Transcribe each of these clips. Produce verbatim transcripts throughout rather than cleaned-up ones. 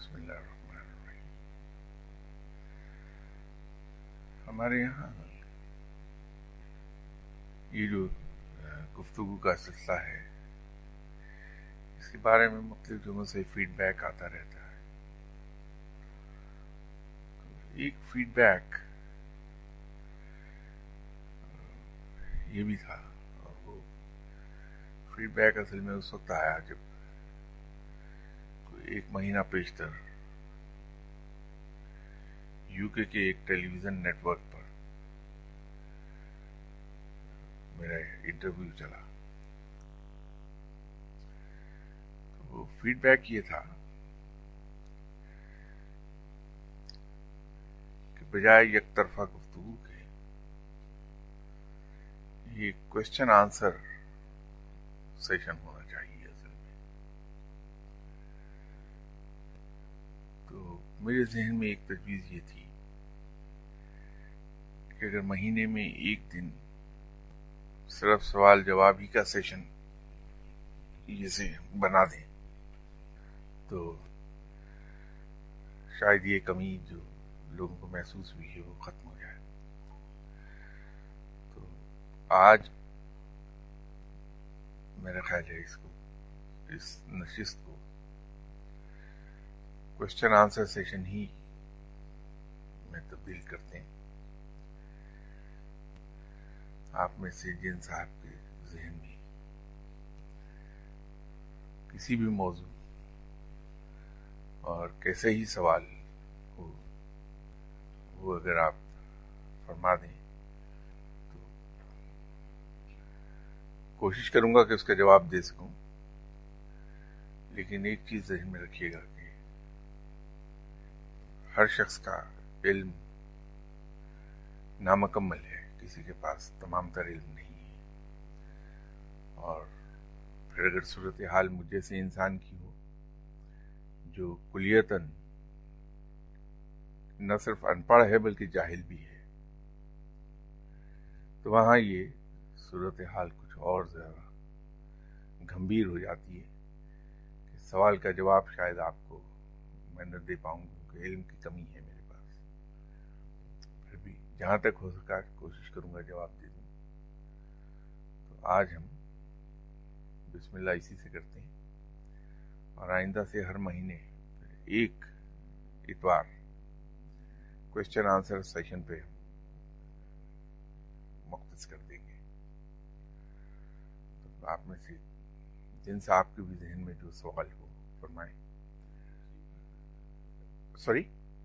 بسم اللہ الرحمن الرحیم. ہمارے یہاں یہ جو گفتگو کا سلسلہ ہے اس کے بارے میں مختلف جگہوں سے فیڈ بیک آتا رہتا ہے. ایک فیڈ بیک یہ بھی تھا، اور وہ فیڈ بیک اصل میں اس وقت آیا جب ایک مہینہ پیشتر یو کے کے ایک ٹیلی ویژن نیٹ ورک پر میرا انٹرویو چلا. تو وہ فیڈ بیک یہ تھا کہ بجائے یک طرفہ گفتگو کے یہ کوشچن آنسر سیشن ہونا چاہیے. اصل میں تو میرے ذہن میں ایک تجویز یہ تھی کہ اگر مہینے میں ایک دن صرف سوال جواب ہی کا سیشن جسے بنا دیں تو شاید یہ کمی جو لوگوں کو محسوس ہوئی ہے وہ ختم ہو جائے. تو آج میرا خیال ہے اس کو اس نشست کو کوشچن آنسر سیشن ہی میں تبدیل کرتے ہیں. آپ میں سے جن صاحب کے ذہن میں کسی بھی موضوع اور کیسے ہی سوال ہو وہ اگر آپ فرما دیں تو کوشش کروں گا کہ اس کا جواب دے سکوں. لیکن ایک چیز ذہن میں رکھیے گا کہ ہر شخص کا علم نامکمل ہے، کسی کے پاس تمام تر علم نہیں ہے. اور پھر اگر صورتحال مجھ جیسے انسان کی ہو جو کلیتاً نہ صرف ان پڑھ ہے بلکہ جاہل بھی ہے، تو وہاں یہ صورتحال کچھ اور زیادہ گمبھیر ہو جاتی ہے کہ سوال کا جواب شاید آپ کو میں نہ دے پاؤں کیونکہ علم کی کمی ہے میرے پاس. پھر بھی جہاں تک ہو سکا کوشش کروں گا جواب دے دوں. تو آج ہم بسم اللہ اسی سے کرتے ہیں، اور آئندہ سے ہر مہینے ایک اتوار کوشچن آنسر سیشن پہ ہم مختص کر دیں گے. تو آپ میں سے جن سے آپ کے بھی ذہن میں جو سوال ہو فرمائیں. سوری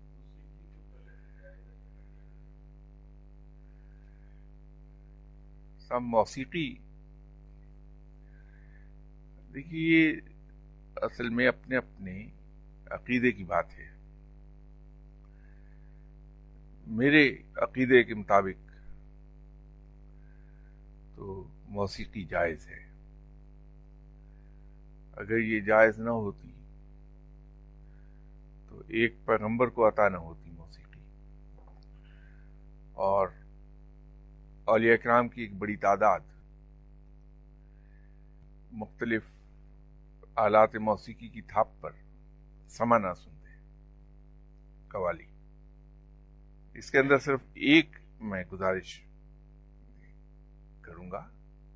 سب موسیقی دیکھیے یہ اصل میں اپنے اپنے عقیدے کی بات ہے. میرے عقیدے کے مطابق تو موسیقی جائز ہے. اگر یہ جائز نہ ہوتی تو ایک پیغمبر کو عطا نہ ہوتی موسیقی، اور اولیاء کرام کی ایک بڑی تعداد مختلف آلات موسیقی کی تھاپ پر سما نہ سنتے قوالی. اس کے اندر صرف ایک میں گزارش کروں گا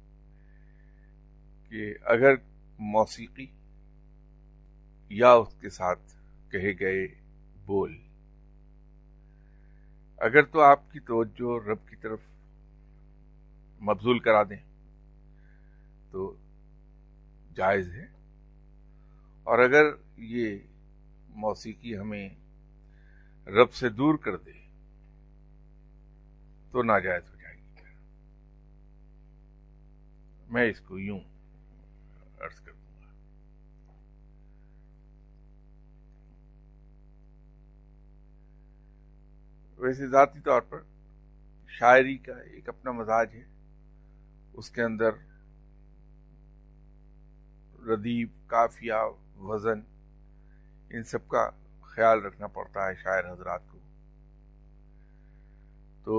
کہ اگر موسیقی یا اس کے ساتھ کہے گئے بول اگر تو آپ کی توجہ رب کی طرف مبذول کرا دیں تو جائز ہے، اور اگر یہ موسیقی ہمیں رب سے دور کر دے تو ناجائز ہو جائے گی. میں اس کو یوں عرض کر دوں گا. ویسے ذاتی طور پر شاعری کا ایک اپنا مزاج ہے، اس کے اندر ردیف، قافیہ، وزن، ان سب کا خیال رکھنا پڑتا ہے شاعر حضرات کو. تو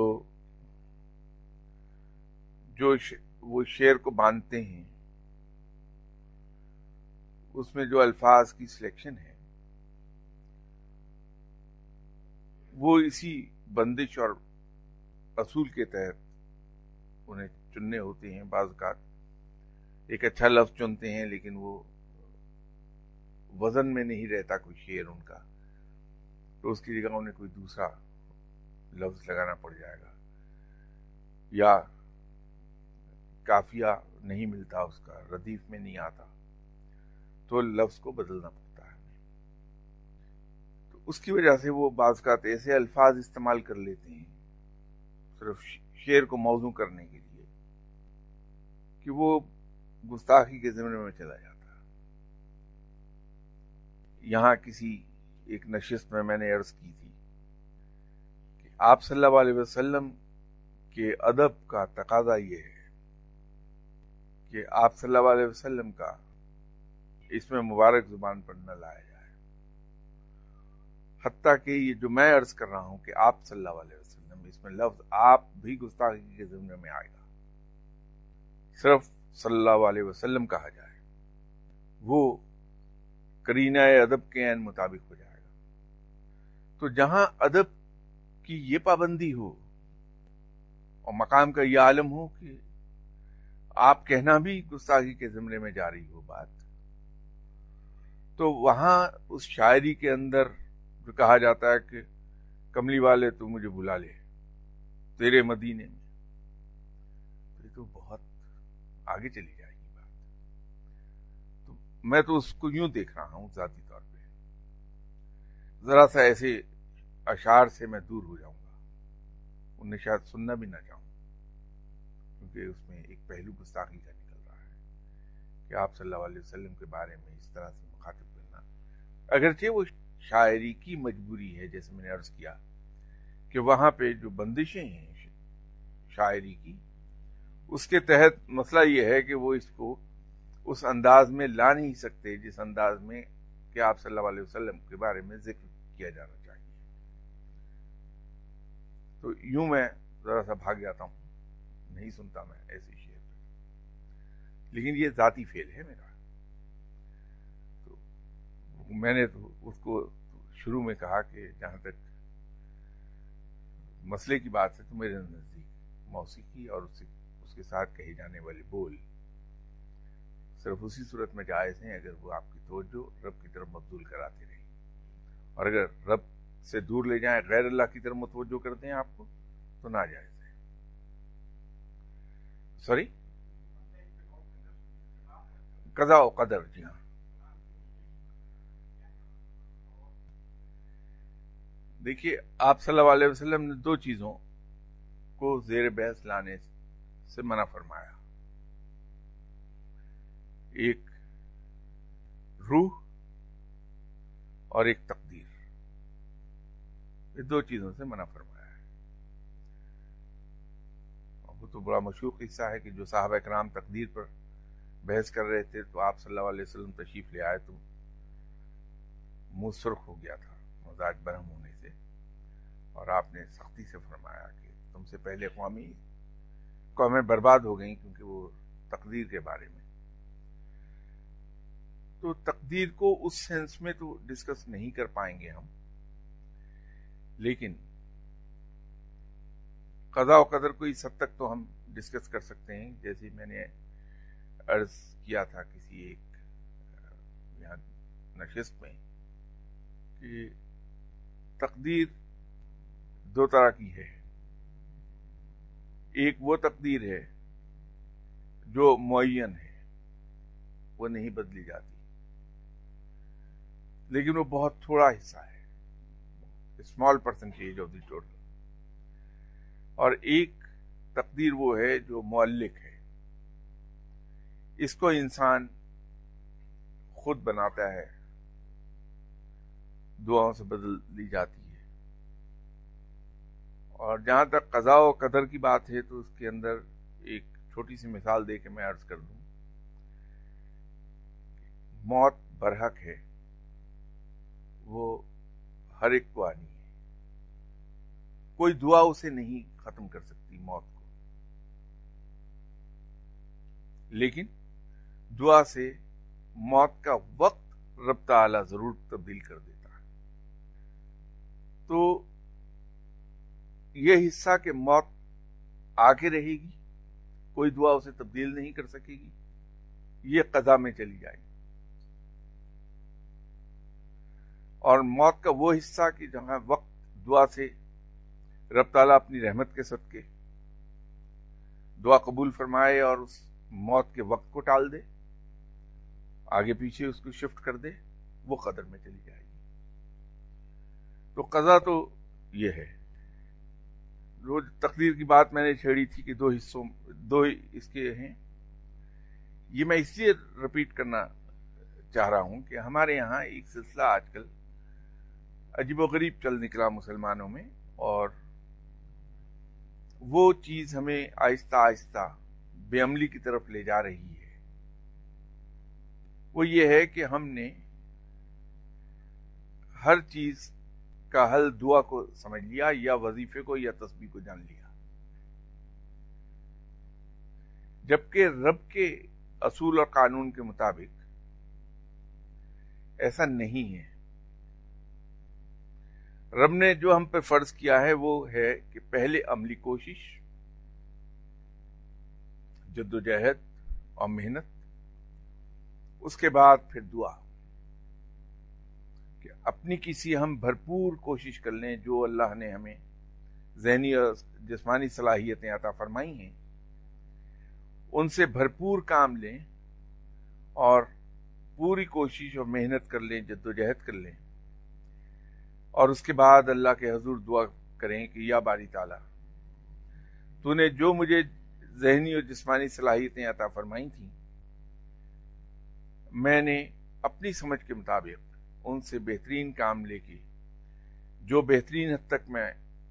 جو ش... وہ شعر کو باندھتے ہیں اس میں جو الفاظ کی سلیکشن ہے وہ اسی بندش اور اصول کے تحت انہیں چننے ہوتے ہیں. بعض اوقات ایک اچھا لفظ چنتے ہیں لیکن وہ وزن میں نہیں رہتا کوئی شعر ان کا، تو اس کی جگہ انہیں کوئی دوسرا لفظ لگانا پڑ جائے گا، یا قافیہ نہیں ملتا اس کا، ردیف میں نہیں آتا، تو لفظ کو بدلنا پڑتا ہے. تو اس کی وجہ سے وہ بعض اوقات ایسے الفاظ استعمال کر لیتے ہیں صرف شعر کو موزوں کرنے کے لیے کہ وہ گستاخی کے زمرے میں چلا جاتا ہے. یہاں کسی ایک نشست میں میں نے عرض کی تھی کہ آپ صلی اللہ علیہ وسلم کے ادب کا تقاضا یہ ہے کہ آپ صلی اللہ علیہ وسلم کا اس میں مبارک زبان پر نہ لایا جائے، حتیٰ کہ یہ جو میں عرض کر رہا ہوں کہ آپ صلی اللہ علیہ وسلم، اس میں لفظ آپ بھی گستاخی کے زمرے میں آئے گا. صرف صلی اللہ علیہ وسلم کہا جائے وہ قرینہ ادب کے عین مطابق ہو جائے گا. تو جہاں ادب کی یہ پابندی ہو اور مقام کا یہ عالم ہو کہ آپ کہنا بھی گستاخی کے زمرے میں جاری ہو بات، تو وہاں اس شاعری کے اندر جو کہا جاتا ہے کہ کملی والے تو مجھے بلا لے تیرے مدینے میں، تو یہ تو بہت آگے چلی جائے گی بات. تو میں تو اس کو یوں دیکھ رہا ہوں ذاتی طور پہ، ذرا سا ایسے اشعار سے میں دور ہو جاؤں گا، انہیں شاید سننا بھی نہ چاہوں، کیونکہ اس میں ایک پہلو گستاخی کا نکل رہا ہے کہ آپ صلی اللہ علیہ وسلم کے بارے میں اس طرح سے مخاطب کرنا، اگرچہ وہ شاعری کی مجبوری ہے. جیسے میں نے عرض کیا کہ وہاں پہ جو بندشیں ہیں شاعری کی، اس کے تحت مسئلہ یہ ہے کہ وہ اس کو اس انداز میں لا نہیں سکتے جس انداز میں کہ آپ صلی اللہ علیہ وسلم کے بارے میں ذکر کیا جانا چاہیے. تو یوں میں ذرا سا بھاگ جاتا ہوں، نہیں سنتا میں ایسے شعر پہ، لیکن یہ ذاتی فعل ہے میرا. تو میں نے تو اس کو شروع میں کہا کہ جہاں تک مسئلے کی بات ہے تو میرے نزدیک موسیقی اور اس سے اس کے ساتھ کہے جانے والے بول صرف اسی صورت میں جائز ہیں اگر وہ آپ کی توجہ رب کی طرف مبذول کراتے رہیں، اور اگر رب سے دور لے جائیں، غیر اللہ کی طرف متوجہ کرتے ہیں آپ کو، تو ناجائز ہے. سوری قضاء و قدر، جی ہاں. دیکھیے آپ صلی اللہ علیہ وسلم نے دو چیزوں کو زیر بحث لانے سے منع فرمایا، ایک روح اور ایک تقدیر. یہ دو چیزوں سے منع فرمایا ہے. وہ تو بڑا مشہور قصہ ہے کہ جو صحابہ کرام تقدیر پر بحث کر رہے تھے تو آپ صلی اللہ علیہ وسلم تشریف لے آئے تو منہ سرخ ہو گیا تھا مزاج برہم ہونے سے، اور آپ نے سختی سے فرمایا کہ تم سے پہلے قومی قومیں برباد ہو گئیں کیونکہ وہ تقدیر کے بارے میں. تو تقدیر کو اس سینس میں تو ڈسکس نہیں کر پائیں گے ہم، لیکن قضاء و قدر کو اس حد تک تو ہم ڈسکس کر سکتے ہیں. جیسے میں نے عرض کیا تھا کسی ایک یہاں نشست میں کہ تقدیر دو طرح کی ہے. ایک وہ تقدیر ہے جو معین ہے، وہ نہیں بدلی جاتی، لیکن وہ بہت تھوڑا حصہ ہے، small percentage of the total. اور ایک تقدیر وہ ہے جو معلق ہے، اس کو انسان خود بناتا ہے، دعاؤں سے بدل لی جاتی ہے. اور جہاں تک قضاء و قدر کی بات ہے تو اس کے اندر ایک چھوٹی سی مثال دے کے میں عرض کر دوں، موت برحق ہے، وہ ہر ایک کو آنی ہے، کوئی دعا اسے نہیں ختم کر سکتی موت کو، لیکن دعا سے موت کا وقت رب تعالی ضرور تبدیل کر دیتا ہے. تو یہ حصہ کہ موت آ کے رہے گی، کوئی دعا اسے تبدیل نہیں کر سکے گی، یہ قضا میں چلی جائے گی، اور موت کا وہ حصہ کہ جہاں وقت دعا سے رب تعالیٰ اپنی رحمت کے صدقے دعا قبول فرمائے اور اس موت کے وقت کو ٹال دے، آگے پیچھے اس کو شفٹ کر دے، وہ قدر میں چلی جائے گی۔ تو قضا تو یہ ہے۔ جو تقدیر کی بات میں نے چھیڑی تھی کہ دو حصوں دو اس کے ہیں، یہ میں اس لیے رپیٹ کرنا چاہ رہا ہوں کہ ہمارے یہاں ایک سلسلہ آج کل عجیب و غریب چل نکلا مسلمانوں میں، اور وہ چیز ہمیں آہستہ آہستہ بے عملی کی طرف لے جا رہی ہے۔ وہ یہ ہے کہ ہم نے ہر چیز کا حل دعا کو سمجھ لیا، یا وظیفے کو یا تسبیح کو جان لیا، جبکہ رب کے اصول اور قانون کے مطابق ایسا نہیں ہے۔ رب نے جو ہم پہ فرض کیا ہے وہ ہے کہ پہلے عملی کوشش، جد و جہد اور محنت، اس کے بعد پھر دعا، کہ اپنی کسی ہم بھرپور کوشش کر لیں جو اللہ نے ہمیں ذہنی اور جسمانی صلاحیتیں عطا فرمائی ہیں، ان سے بھرپور کام لیں اور پوری کوشش اور محنت کر لیں، جد و جہد کر لیں، اور اس کے بعد اللہ کے حضور دعا کریں کہ یا باری تعالیٰ، تو نے جو مجھے ذہنی اور جسمانی صلاحیتیں عطا فرمائی تھیں، میں نے اپنی سمجھ کے مطابق ان سے بہترین کام لے کے جو بہترین حد تک میں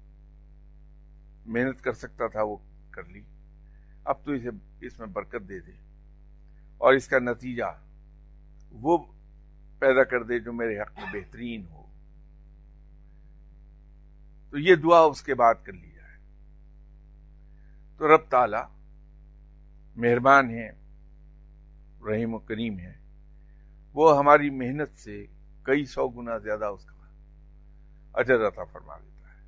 محنت کر سکتا تھا وہ کر لی، اب تو اسے اس میں برکت دے دے اور اس کا نتیجہ وہ پیدا کر دے جو میرے حق میں بہترین ہو۔ تو یہ دعا اس کے بعد کر لی جائے۔ تو رب تعالی مہربان ہے، رحیم و کریم ہے، وہ ہماری محنت سے کئی سو گنا زیادہ اس کا اجر عطا فرما دیتا ہے۔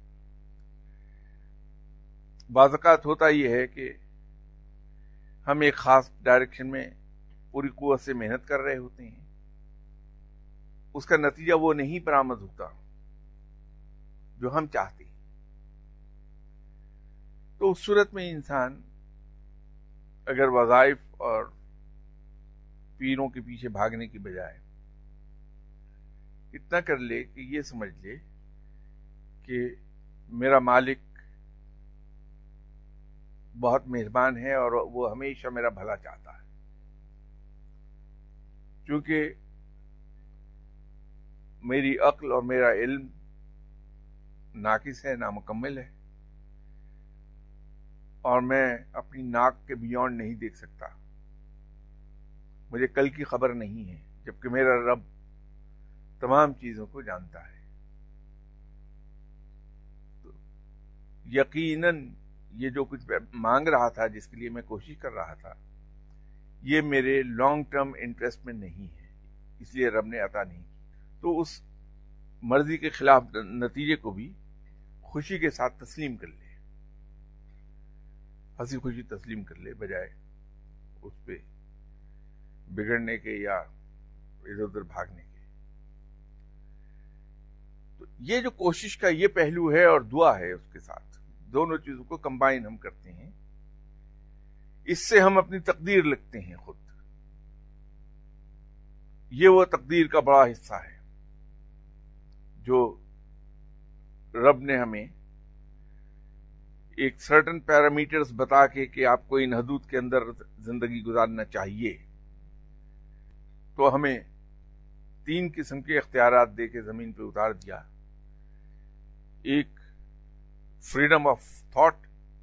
بعض اوقات ہوتا یہ ہے کہ ہم ایک خاص ڈائریکشن میں پوری قوت سے محنت کر رہے ہوتے ہیں، اس کا نتیجہ وہ نہیں برآمد ہوتا جو ہم چاہتے ہیں، تو اس صورت میں انسان اگر وظائف اور پیروں کے پیچھے بھاگنے کی بجائے اتنا کر لے کہ یہ سمجھ لے کہ میرا مالک بہت مہربان ہے اور وہ ہمیشہ میرا بھلا چاہتا ہے، چونکہ میری عقل اور میرا علم ناقص ہے، نامکمل ہے، اور میں اپنی ناک کے بیونڈ نہیں دیکھ سکتا، مجھے کل کی خبر نہیں ہے، جبکہ میرا رب تمام چیزوں کو جانتا ہے۔ تو یقیناً یہ جو کچھ مانگ رہا تھا، جس کے لیے میں کوشش کر رہا تھا، یہ میرے لانگ ٹرم انٹرسٹ میں نہیں ہے، اس لیے رب نے عطا نہیں کی۔ تو اس مرضی کے خلاف نتیجے کو بھی خوشی کے ساتھ تسلیم کر لے، ہنسی خوشی تسلیم کر لے، بجائے اس پہ بگڑنے کے یا ادھر ادھر بھاگنے کے۔ تو یہ جو کوشش کا یہ پہلو ہے اور دعا ہے، اس کے ساتھ دونوں چیزوں کو کمبائن ہم کرتے ہیں، اس سے ہم اپنی تقدیر لکھتے ہیں خود۔ یہ وہ تقدیر کا بڑا حصہ ہے جو رب نے ہمیں ایک سرٹن پیرامیٹرز بتا کے کہ آپ کو ان حدود کے اندر زندگی گزارنا چاہیے، تو ہمیں تین قسم کے اختیارات دے کے زمین پہ اتار دیا۔ ایک فریڈم آف تھاٹ،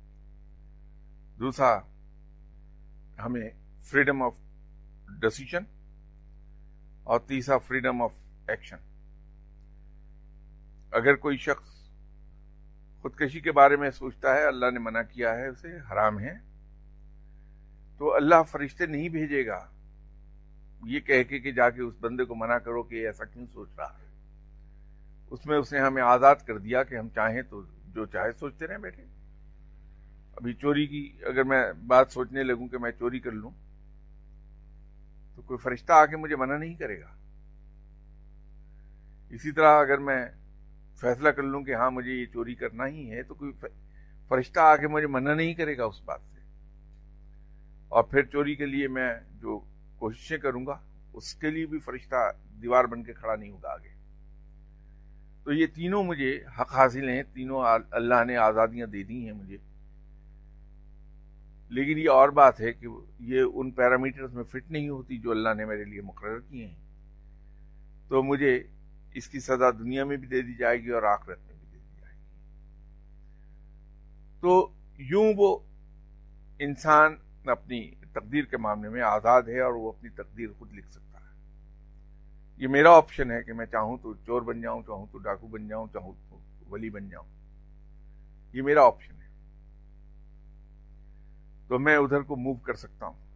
دوسرا ہمیں فریڈم آف ڈیسیژن، اور تیسرا فریڈم آف ایکشن۔ اگر کوئی شخص خودکشی کے بارے میں سوچتا ہے، اللہ نے منع کیا ہے، اسے حرام ہے، تو اللہ فرشتے نہیں بھیجے گا یہ کہہ کے کہ جا کے اس بندے کو منع کرو کہ ایسا کیوں سوچ رہا ہے۔ اس میں اس نے ہمیں آزاد کر دیا کہ ہم چاہیں تو جو چاہے سوچتے رہیں بیٹھے. ابھی چوری کی اگر میں بات سوچنے لگوں کہ میں چوری کر لوں تو کوئی فرشتہ آ کے مجھے منع نہیں کرے گا. اسی طرح اگر میں فیصلہ کر لوں کہ ہاں مجھے یہ چوری کرنا ہی ہے تو کوئی فرشتہ آ کے مجھے منع نہیں کرے گا اس بات سے. اور پھر چوری کے لیے میں جو کوششیں کروں گا اس کے لیے بھی فرشتہ دیوار بن کے کھڑا نہیں ہوگا آگے. تو یہ تینوں مجھے حق حاصل ہیں, تینوں اللہ نے آزادیاں دے دی ہیں مجھے. لیکن یہ اور بات ہے کہ یہ ان پیرامیٹرز میں فٹ نہیں ہوتی جو اللہ نے میرے لیے مقرر کیے ہیں. تو مجھے اس کی سزا دنیا میں بھی دے دی جائے گی اور آخرت میں بھی دے دی جائے گی. تو یوں وہ انسان اپنی تقدیر کے معاملے میں آزاد ہے اور وہ اپنی تقدیر خود لکھ سکتا ہے. یہ میرا آپشن ہے کہ میں چاہوں تو چور بن جاؤں, چاہوں تو ڈاکو بن جاؤں, چاہوں تو ولی بن جاؤں. یہ میرا آپشن ہے, تو میں ادھر کو موو کر سکتا ہوں.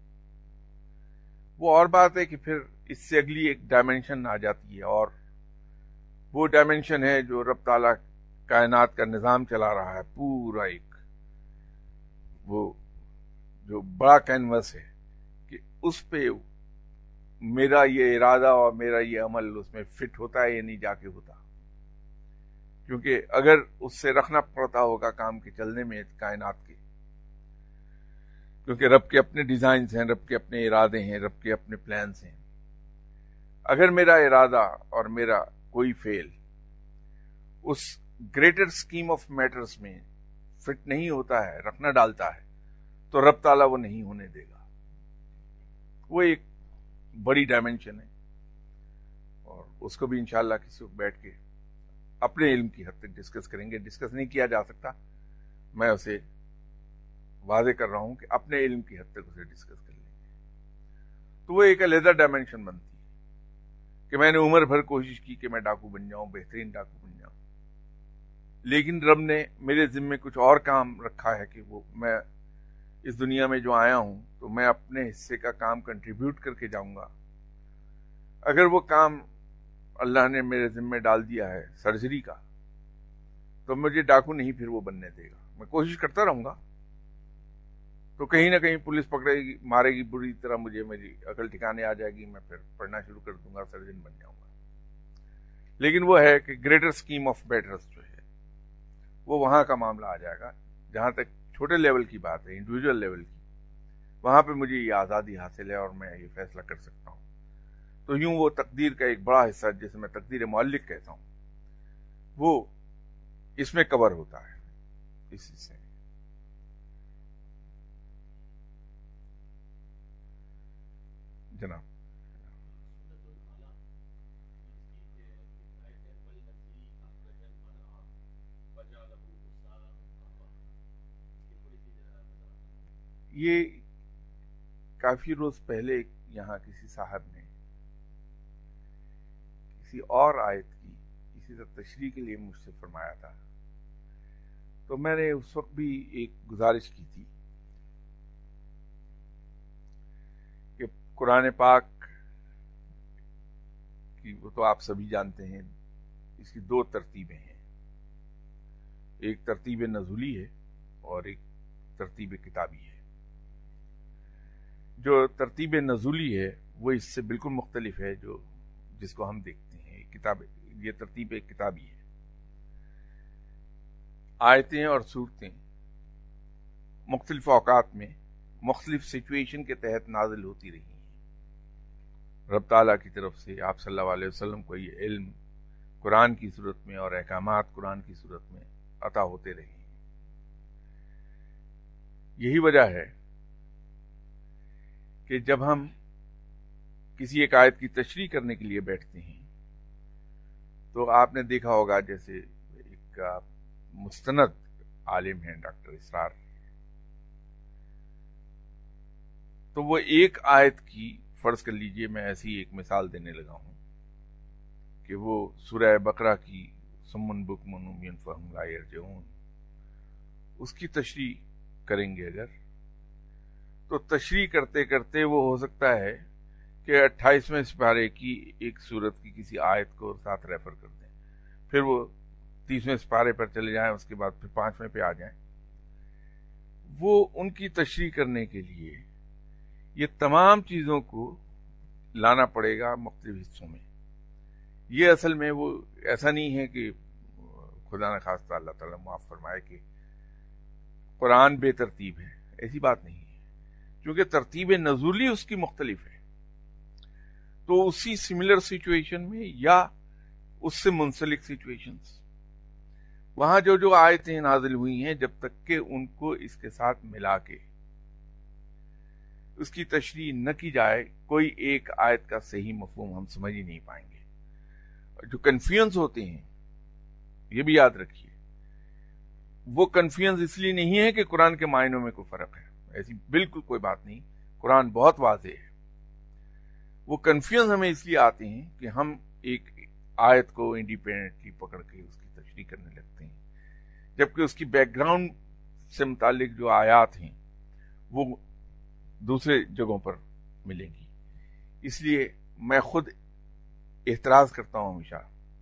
وہ اور بات ہے کہ پھر اس سے اگلی ایک ڈائمینشن آ جاتی ہے, اور وہ ڈائمینشن ہے جو رب تعالیٰ کائنات کا نظام چلا رہا ہے, پورا ایک وہ جو بڑا کینوس ہے کہ اس پہ میرا یہ ارادہ اور میرا یہ عمل اس میں فٹ ہوتا ہے یا نہیں جا کے ہوتا. کیونکہ اگر اس سے رکھنا پڑتا ہوگا کام کے چلنے میں کائنات کے, کیونکہ رب کے اپنے ڈیزائنز ہیں, رب کے اپنے ارادے ہیں, رب کے اپنے پلانز ہیں. اگر میرا ارادہ اور میرا کوئی فیل اس گریٹر اسکیم آف میٹرز میں فٹ نہیں ہوتا ہے, رکھنا ڈالتا ہے, تو رب تعالیٰ وہ نہیں ہونے دے گا. وہ ایک بڑی ڈائمینشن ہے, اور اس کو بھی انشاءاللہ کسی وقت بیٹھ کے اپنے علم کی حد تک ڈسکس کریں گے. ڈسکس نہیں کیا جا سکتا, میں اسے واضح کر رہا ہوں کہ اپنے علم کی حد تک اسے ڈسکس کر لیں گے. تو وہ ایک علیحدہ ڈائمینشن بنتی ہے کہ میں نے عمر بھر کوشش کی کہ میں ڈاکو بن جاؤں, بہترین ڈاکو بن جاؤں, لیکن رب نے میرے ذمے کچھ اور کام رکھا ہے کہ وہ میں اس دنیا میں جو آیا ہوں تو میں اپنے حصے کا کام کنٹریبیوٹ کر کے جاؤں گا. اگر وہ کام اللہ نے میرے ذمے ڈال دیا ہے سرجری کا, تو مجھے ڈاکو نہیں پھر وہ بننے دے گا. میں کوشش کرتا رہوں گا, تو کہیں نہ کہیں پولیس پکڑے گی, مارے گی بری طرح, مجھے میری عقل ٹھکانے آ جائے گی, میں پھر پڑھنا شروع کر دوں گا, سرجن بن جاؤں گا. لیکن وہ ہے کہ گریٹر اسکیم آف بیٹرز جو ہے وہ وہاں کا معاملہ آ جائے گا. جہاں تک چھوٹے لیول کی بات ہے, انڈیویجول لیول کی, وہاں پہ مجھے یہ آزادی حاصل ہے اور میں یہ فیصلہ کر سکتا ہوں. تو یوں وہ تقدیر کا ایک بڑا حصہ جسے میں تقدیر معلق کہتا ہوں, وہ اس میں کور ہوتا ہے, اسی سے. جناب یہ کافی روز پہلے یہاں کسی صاحب نے کسی اور آیت کی اسی طرح تشریح کے لیے مجھ سے فرمایا تھا, تو میں نے اس وقت بھی ایک گزارش کی تھی کہ قرآن پاک کی, وہ تو آپ سبھی جانتے ہیں, اس کی دو ترتیبیں ہیں. ایک ترتیب نزولی ہے اور ایک ترتیب کتابی ہے. جو ترتیب نزولی ہے وہ اس سے بالکل مختلف ہے جو جس کو ہم دیکھتے ہیں. کتاب یہ ترتیب کتابی ہے. آیتیں اور صورتیں مختلف اوقات میں مختلف سچویشن کے تحت نازل ہوتی رہی ہیں. رب تعالیٰ کی طرف سے آپ صلی اللہ علیہ وسلم کو یہ علم قرآن کی صورت میں اور احکامات قرآن کی صورت میں عطا ہوتے رہے ہیں. یہی وجہ ہے کہ جب ہم کسی ایک آیت کی تشریح کرنے کے لیے بیٹھتے ہیں تو آپ نے دیکھا ہوگا جیسے ایک مستند عالم ہیں ڈاکٹر اسرار, تو وہ ایک آیت کی, فرض کر لیجئے میں ایسی ایک مثال دینے لگا ہوں کہ وہ سورہ بقرہ کی سمن بکمن عمیٌ فہم لا یرجعون, اس کی تشریح کریں گے اگر, تو تشریح کرتے کرتے وہ ہو سکتا ہے کہ اٹھائیسویں سپارے کی ایک سورت کی کسی آیت کو ساتھ ریفر کر دیں, پھر وہ تیسویں سپارے پر چلے جائیں، اس کے بعد پھر پانچویں پہ آ جائیں، وہ ان کی تشریح کرنے کے لیے یہ تمام چیزوں کو لانا پڑے گا مختلف حصوں میں. یہ اصل میں وہ ایسا نہیں ہے کہ خدا نخواستہ اللہ تعالیٰ معاف فرمائے کہ قرآن بے ترتیب ہے، ایسی بات نہیں ہے، کیونکہ ترتیب نزولی اس کی مختلف ہے. تو اسی سملر سچویشن میں یا اس سے منسلک سچویشنز، وہاں جو جو آیتیں نازل ہوئی ہیں، جب تک کہ ان کو اس کے ساتھ ملا کے اس کی تشریح نہ کی جائے، کوئی ایک آیت کا صحیح مفہوم ہم سمجھ ہی نہیں پائیں گے. جو کنفیوژن ہوتے ہیں، یہ بھی یاد رکھیے، وہ کنفیوژن اس لیے نہیں ہے کہ قرآن کے معنوں میں کوئی فرق ہے، ایسی بالکل کوئی بات نہیں. قرآن بہت واضح ہے. وہ کنفیوژن ہمیں اس لیے آتے ہیں کہ ہم ایک آیت کو انڈیپینڈنٹلی پکڑ کے اس کی تشریح کرنے لگتے ہیں، جبکہ اس کی بیک گراؤنڈ سے متعلق جو آیات ہیں وہ دوسرے جگہوں پر ملیں گی. اس لیے میں خود اعتراض کرتا ہوں ہمیشہ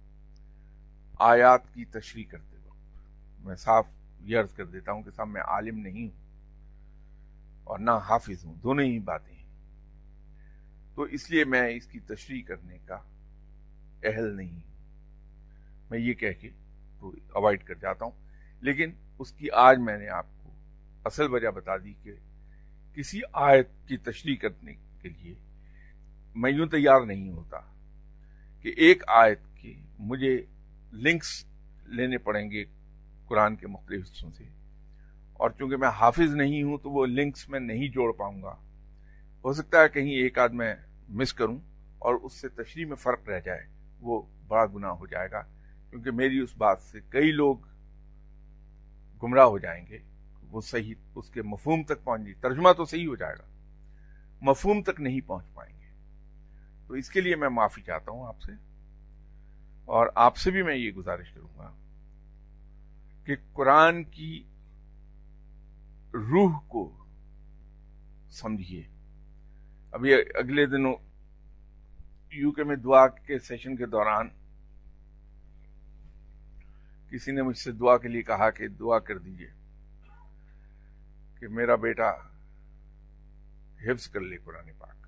آیات کی تشریح کرتے وقت. میں صاف یہ عرض کر دیتا ہوں کہ صاحب میں عالم نہیں ہوں اور نہ حافظ ہوں، دونوں ہی باتیں ہیں. تو اس لیے میں اس کی تشریح کرنے کا اہل نہیں ہوں. میں یہ کہہ کے تو اوائڈ کر جاتا ہوں. لیکن اس کی آج میں نے آپ کو اصل وجہ بتا دی کہ کسی آیت کی تشریح کرنے کے لیے میں یوں تیار نہیں ہوتا کہ ایک آیت کے مجھے لنکس لینے پڑیں گے قرآن کے مختلف حصوں سے، اور چونکہ میں حافظ نہیں ہوں تو وہ لنکس میں نہیں جوڑ پاؤں گا. ہو سکتا ہے کہیں ایک آدھ میں مس کروں اور اس سے تشریح میں فرق رہ جائے، وہ بڑا گناہ ہو جائے گا، کیونکہ میری اس بات سے کئی لوگ گمراہ ہو جائیں گے. وہ صحیح اس کے مفہوم تک پہنچ جائے، ترجمہ تو صحیح ہو جائے گا، مفہوم تک نہیں پہنچ پائیں گے. تو اس کے لیے میں معافی چاہتا ہوں آپ سے، اور آپ سے بھی میں یہ گزارش کروں گا کہ قرآن کی روح کو سمجھیے. ابھی اگلے دنوں یو کے میں دعا کے سیشن کے دوران کسی نے مجھ سے دعا کے لیے کہا کہ دعا کر دیجئے کہ میرا بیٹا حفظ کر لے قرآن پاک.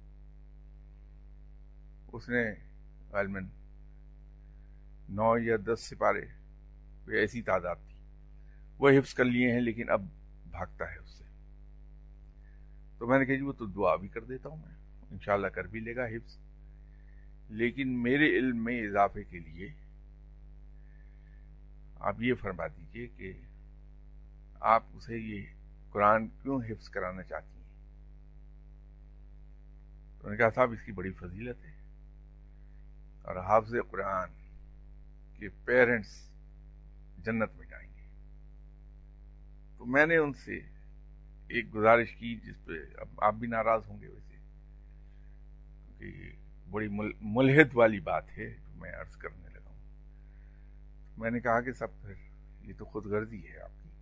اس نے غالباً نو یا دس سپارے کوئی ایسی تعداد تھی وہ حفظ کر لیے ہیں، لیکن اب بھاگتا ہے اس سے. تو میں نے کہا جی وہ تو دعا بھی کر دیتا ہوں، میں انشاءاللہ کر بھی لے گا حفظ، لیکن میرے علم میں اضافے کے لیے آپ یہ فرما دیجئے کہ آپ اسے یہ قرآن کیوں حفظ کرانا چاہتی ہیں. تو نے کہا صاحب اس کی بڑی فضیلت ہے، اور حافظ قرآن کے پیرنٹس جنت میں جائیں گے. تو میں نے ان سے ایک گزارش کی جس پہ اب آپ بھی ناراض ہوں گے ویسے، کیونکہ یہ بڑی ملحد والی بات ہے جو میں عرض کرنے لگا ہوں. میں نے کہا کہ سب پھر یہ تو خود غرضی ہے آپ کی.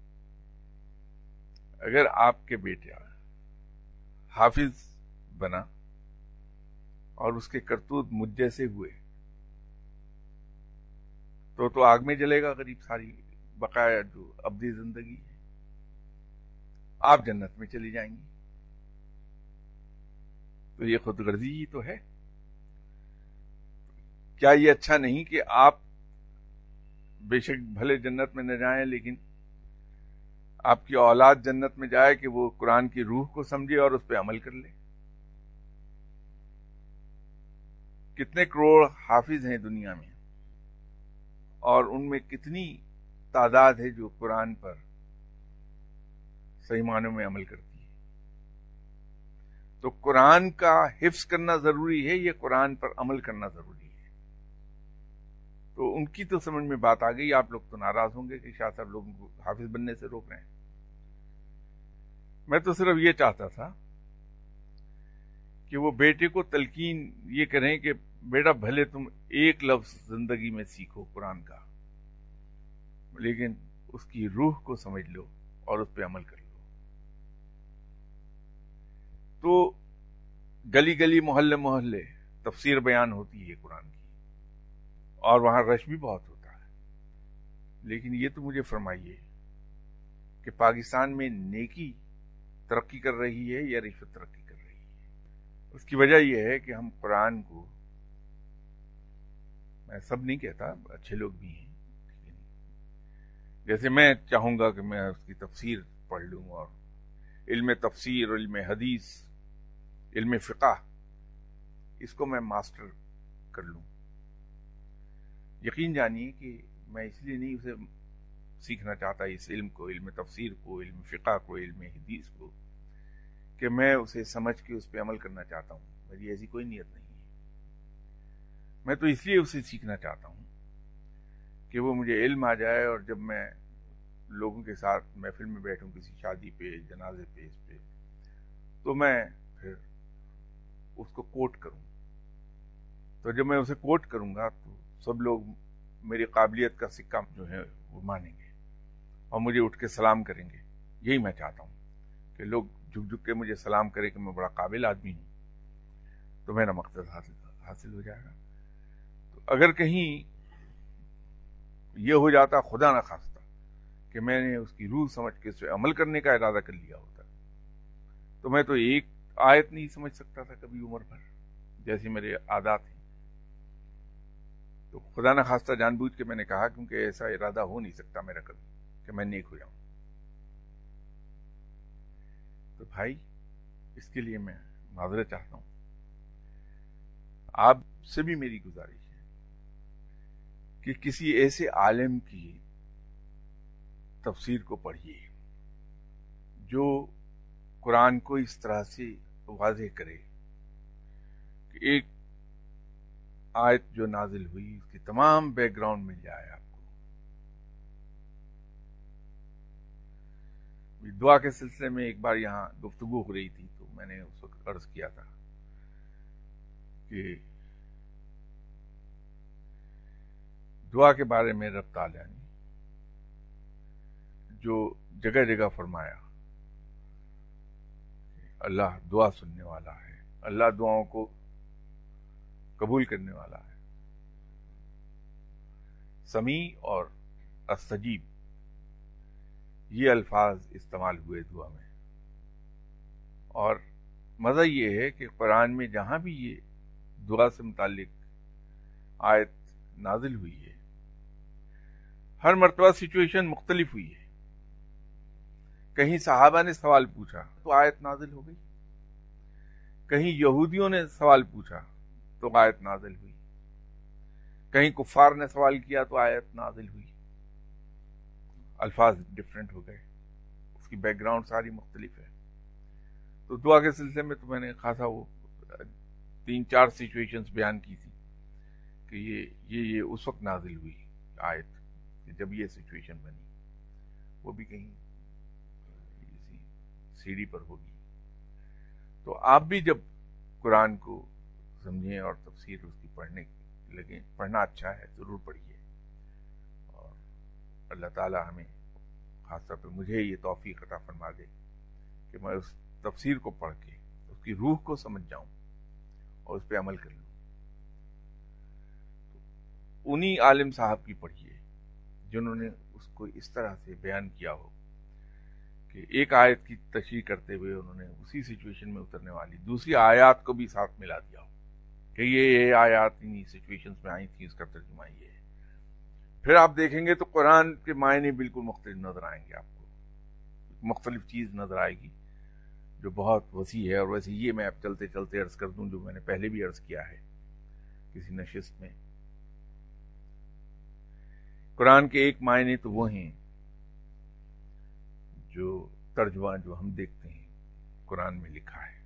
اگر آپ کے بیٹا حافظ بنا اور اس کے کرتوت مجھ جیسے ہوئے تو تو آگ میں جلے گا قریب ساری بقایا جو ابدی زندگی ہے. آپ جنت میں چلی جائیں گی. تو یہ خود غرضی ہی تو ہے. کیا یہ اچھا نہیں کہ آپ بے شک بھلے جنت میں نہ جائیں، لیکن آپ کی اولاد جنت میں جائے کہ وہ قرآن کی روح کو سمجھے اور اس پہ عمل کر لے. کتنے کروڑ حافظ ہیں دنیا میں، اور ان میں کتنی تعداد ہے جو قرآن پر صحیح معنوں میں عمل کرتی ہے. تو قرآن کا حفظ کرنا ضروری ہے، یہ قرآن پر عمل کرنا ضروری ہے. تو ان کی تو سمجھ میں بات آ گئی. آپ لوگ تو ناراض ہوں گے کہ شاہ صاحب لوگوں کو حافظ بننے سے روک رہے ہیں. میں تو صرف یہ چاہتا تھا کہ وہ بیٹے کو تلقین یہ کریں کہ بیٹا بھلے تم ایک لفظ زندگی میں سیکھو قرآن کا، لیکن اس کی روح کو سمجھ لو اور اس پہ عمل کر لو. تو گلی گلی محلے محلے تفسیر بیان ہوتی ہے قرآن کی، اور وہاں رش بھی بہت ہوتا ہے. لیکن یہ تو مجھے فرمائیے کہ پاکستان میں نیکی ترقی کر رہی ہے یا رشوت ترقی کر رہی ہے؟ اس کی وجہ یہ ہے کہ ہم قرآن کو، میں سب نہیں کہتا، اچھے لوگ بھی ہیں، لیکن جیسے میں چاہوں گا کہ میں اس کی تفسیر پڑھ لوں اور علم تفسیر، علم حدیث، علم فقہ، اس کو میں ماسٹر کر لوں، یقین جانیے کہ میں اس لیے نہیں اسے سیکھنا چاہتا اس علم کو، علم تفسیر کو، علم فقہ کو، علم حدیث کو، کہ میں اسے سمجھ کے اس پہ عمل کرنا چاہتا ہوں، میری ایسی کوئی نیت نہیں ہے۔ میں تو اس لیے اسے سیکھنا چاہتا ہوں کہ وہ مجھے علم آ جائے، اور جب میں لوگوں کے ساتھ محفل میں بیٹھوں، کسی شادی پہ، جنازے پہ، اس پہ، تو میں پھر اس کو کوٹ کروں۔ تو جب میں اسے کوٹ کروں گا تو سب لوگ میری قابلیت کا سکہ جو ہے وہ مانیں گے اور مجھے اٹھ کے سلام کریں گے۔ یہی میں چاہتا ہوں کہ لوگ جھک جھک کے مجھے سلام کریں کہ میں بڑا قابل آدمی ہوں، تو میرا مقصد حاصل حاصل ہو جائے گا۔ تو اگر کہیں یہ ہو جاتا، خدا نہ خواستہ، کہ میں نے اس کی روح سمجھ کے اس پہ عمل کرنے کا ارادہ کر لیا ہوتا، تو میں تو ایک آیت نہیں سمجھ سکتا تھا کبھی عمر بھر، جیسے میرے عادات ہیں۔ تو خدا نہ خواستہ جان بوجھ کے میں نے کہا، کیونکہ ایسا ارادہ ہو نہیں سکتا میرا کبھی کہ میں نیک ہو جاؤں۔ تو بھائی، اس کے لیے میں معذرت چاہتا ہوں۔ آپ سے بھی میری گزارش ہے کہ کسی ایسے عالم کی تفسیر کو پڑھیے جو قرآن کو اس طرح سے واضح کرے کہ ایک آیت جو نازل ہوئی اس کی تمام بیک گراؤنڈ مل جائے آپ کو۔ دعا کے سلسلے میں ایک بار یہاں گفتگو ہو رہی تھی، تو میں نے اس وقت عرض کیا تھا کہ دعا کے بارے میں رب تعالیٰ نے جو جگہ جگہ فرمایا، اللہ دعا سننے والا ہے، اللہ دعاؤں کو قبول کرنے والا ہے، سمیع اور استجیب، یہ الفاظ استعمال ہوئے دعا میں۔ اور مزہ یہ ہے کہ قرآن میں جہاں بھی یہ دعا سے متعلق آیت نازل ہوئی ہے، ہر مرتبہ سچویشن مختلف ہوئی ہے۔ کہیں صحابہ نے سوال پوچھا تو آیت نازل ہو گئی، کہیں یہودیوں نے سوال پوچھا تو آیت نازل ہوئی، کہیں کفار نے سوال کیا تو آیت نازل ہوئی۔ الفاظ ڈفرینٹ ہو گئے، اس کی بیک گراؤنڈ ساری مختلف ہے۔ تو دعا کے سلسلے میں تو میں نے خاصا وہ تین چار سچویشنز بیان کی تھی کہ یہ یہ یہ اس وقت نازل ہوئی آیت کہ جب یہ سچویشن بنی، وہ بھی کہیں سیڑھی پر ہوگی۔ تو آپ بھی جب قرآن کو سمجھیں اور تفسیر اس کی پڑھنے لگیں، پڑھنا اچھا ہے، ضرور پڑھیے، اور اللہ تعالیٰ ہمیں خاص طور پہ مجھے یہ توفیق عطا فرما دے کہ میں اس تفسیر کو پڑھ کے اس کی روح کو سمجھ جاؤں اور اس پہ عمل کر لوں۔ انہی عالم صاحب کی پڑھیے جنہوں نے اس کو اس طرح سے بیان کیا ہو کہ ایک آیت کی تشریح کرتے ہوئے انہوں نے اسی سچویشن میں اترنے والی دوسری آیات کو بھی ساتھ ملا دیا ہو کہ یہ یہ آیات انہی سچویشنز میں آئی تھی، اس کا ترجمہ یہ ہے۔ پھر آپ دیکھیں گے تو قرآن کے معنی بالکل مختلف نظر آئیں گے، آپ کو مختلف چیز نظر آئے گی جو بہت وسیع ہے۔ اور ویسے یہ میں اب چلتے چلتے عرض کر دوں جو میں نے پہلے بھی عرض کیا ہے کسی نشست میں، قرآن کے ایک معنی تو وہ ہیں جو ترجمہ جو ہم دیکھتے ہیں قرآن میں لکھا ہے،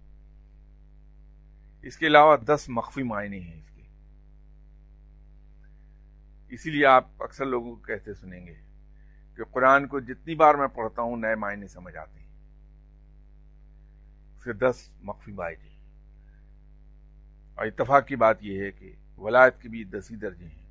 اس کے علاوہ دس مخفی معنی ہیں اس کے۔ اسی لیے آپ اکثر لوگوں کو کہتے سنیں گے کہ قرآن کو جتنی بار میں پڑھتا ہوں نئے معنی سمجھ آتے ہیں، اس کے دس مخفی معنی۔ اور اتفاق کی بات یہ ہے کہ ولایت کے بھی دس ہی درجے ہیں،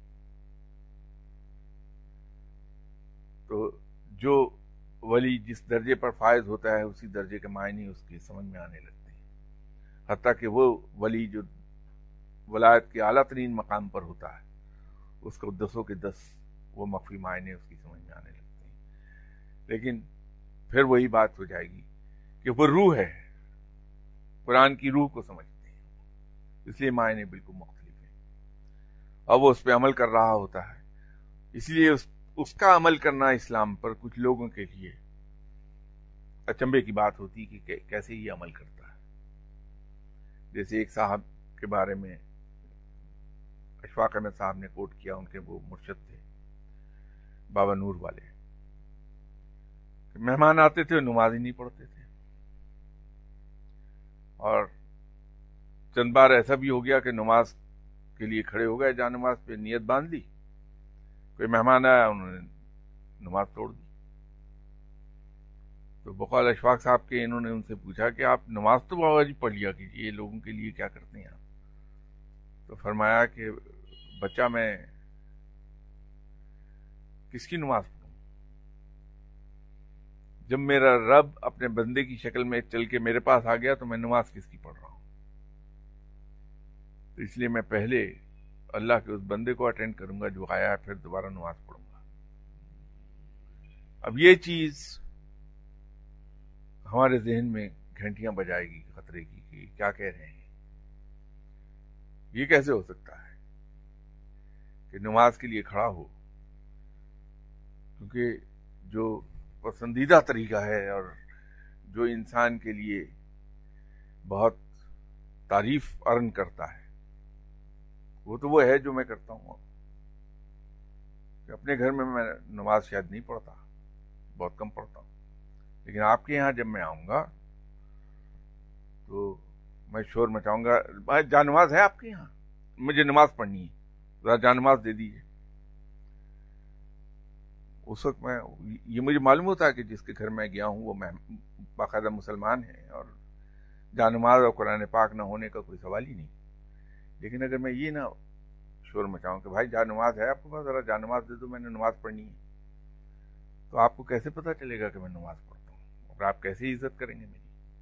تو جو ولی جس درجے پر فائز ہوتا ہے اسی درجے کے معنی اس کے سمجھ میں آنے لگتے ہیں، حتیٰ کہ وہ ولی جو ولایت کے اعلیٰ ترین مقام پر ہوتا ہے اس کو دسوں کے دس وہ مخفی معنی اس کی سمجھ میں آنے لگتے ہیں. لیکن پھر وہی بات ہو جائے گی کہ وہ روح ہے، قرآن کی روح کو سمجھتے ہیں، اس لیے معنی بالکل مختلف ہیں. اور وہ اس پہ عمل کر رہا ہوتا ہے، اس لیے اس, اس کا عمل کرنا اسلام پر کچھ لوگوں کے لیے اچنبے کی بات ہوتی ہے کہ کیسے یہ عمل کرتا ہے. جیسے ایک صاحب کے بارے میں اشفاق احمد صاحب نے کوٹ کیا، ان کے وہ مرشد تھے بابا نور والے، مہمان آتے تھے نماز ہی نہیں پڑھتے تھے. اور چند بار ایسا بھی ہو گیا کہ نماز کے لیے کھڑے ہو گئے، جا نماز پہ نیت باندھ لی، کوئی مہمان آیا انہوں نے نماز توڑ دی. تو بقول اشفاق صاحب کے انہوں نے ان سے پوچھا کہ آپ نماز تو واجب پڑھ لیا کیجیے، یہ لوگوں کے لیے کیا کرتے ہیں آپ؟ تو فرمایا کہ بچہ میں کس کی نماز پڑھوں؟ جب میرا رب اپنے بندے کی شکل میں چل کے میرے پاس آ گیا تو میں نماز کس کی پڑھ رہا ہوں؟ تو اس لیے میں پہلے اللہ کے اس بندے کو اٹینڈ کروں گا جو آیا ہے، پھر دوبارہ نماز پڑھوں گا. اب یہ چیز ہمارے ذہن میں گھنٹیاں بجائے گی خطرے کی کہ کیا کہہ رہے ہیں. یہ کیسے ہو سکتا ہے کہ نماز کے لیے کھڑا ہو؟ کیونکہ جو پسندیدہ طریقہ ہے اور جو انسان کے لیے بہت تعریف ارن کرتا ہے وہ تو وہ ہے جو میں کرتا ہوں. کہ اپنے گھر میں میں نماز شاید نہیں پڑھتا، بہت کم پڑھتا ہوں، لیکن آپ کے یہاں جب میں آؤں گا تو میں شور مچاؤں گا، بھائی جا نماز ہے آپ کے یہاں؟ مجھے نماز پڑھنی ہے، ذرا جا نماز دے دیجیے. اس وقت میں یہ مجھے معلوم ہوتا ہے کہ جس کے گھر میں گیا ہوں وہ باقاعدہ مسلمان ہیں اور جا نماز اور قرآن پاک نہ ہونے کا کوئی سوال ہی نہیں. لیکن اگر میں یہ نہ شور مچاؤں کہ بھائی جا نماز ہے آپ کے پاس، ذرا جا نماز دے دو، میں نے نماز پڑھنی ہے، تو آپ کو کیسے پتا چلے گا کہ میں نماز پڑھتا ہوں؟ اور آپ کیسے عزت کریں گے میری؟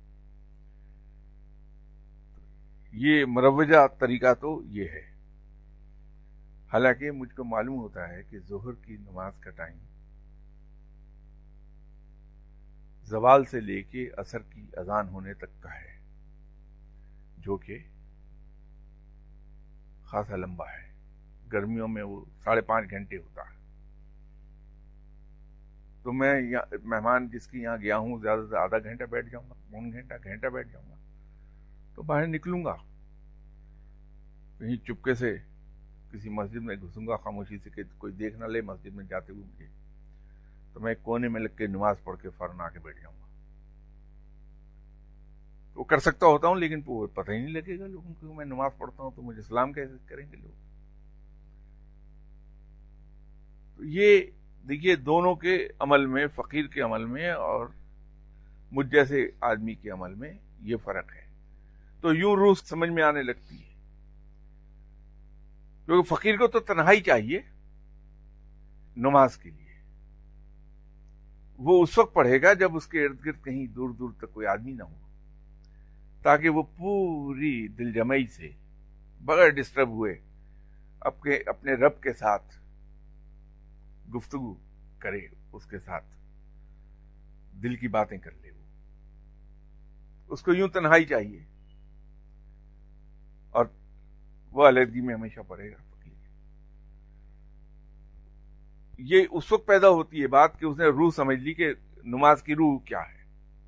یہ مروجہ طریقہ تو یہ ہے. حالانکہ مجھ کو معلوم ہوتا ہے کہ ظہر کی نماز کا ٹائم زوال سے لے کے عصر کی اذان ہونے تک کا ہے، جو کہ خاصا لمبا ہے. گرمیوں میں وہ ساڑھے پانچ گھنٹے ہوتا ہے. تو میں مہمان جس کی یہاں گیا ہوں زیادہ سے آدھا گھنٹہ بیٹھ جاؤں گا، پون گھنٹہ گھنٹہ بیٹھ جاؤں گا، تو باہر نکلوں گا کہیں چپکے سے کسی مسجد میں گھسوں گا خاموشی سے کہ کوئی دیکھ نہ لے مسجد میں جاتے ہوئے مجھے، تو میں ایک کونے میں لگ کے نماز پڑھ کے فوراً آ کے بیٹھ جاؤں گا. تو کر سکتا ہوتا ہوں لیکن وہ پتہ ہی نہیں لگے گا لوگوں کو میں نماز پڑھتا ہوں، تو مجھے سلام کیسے کریں گے لوگ؟ تو یہ دیکھیے دونوں کے عمل میں، فقیر کے عمل میں اور مجھ جیسے آدمی کے عمل میں یہ فرق ہے. تو یوں روح سمجھ میں آنے لگتی ہے، کیونکہ فقیر کو تو تنہائی چاہیے نماز کے لیے. وہ اس وقت پڑھے گا جب اس کے ارد گرد کہیں دور دور تک کوئی آدمی نہ ہو، تاکہ وہ پوری دل جمعی سے بغیر ڈسٹرب ہوئے اپنے اپنے رب کے ساتھ گفتگو کرے، اس کے ساتھ دل کی باتیں کر لے. وہ اس کو یوں تنہائی چاہیے اور وہ علیحدگی میں ہمیشہ پڑھے گا. یہ اس وقت پیدا ہوتی ہے بات کہ اس نے روح سمجھ لی کہ نماز کی روح کیا ہے.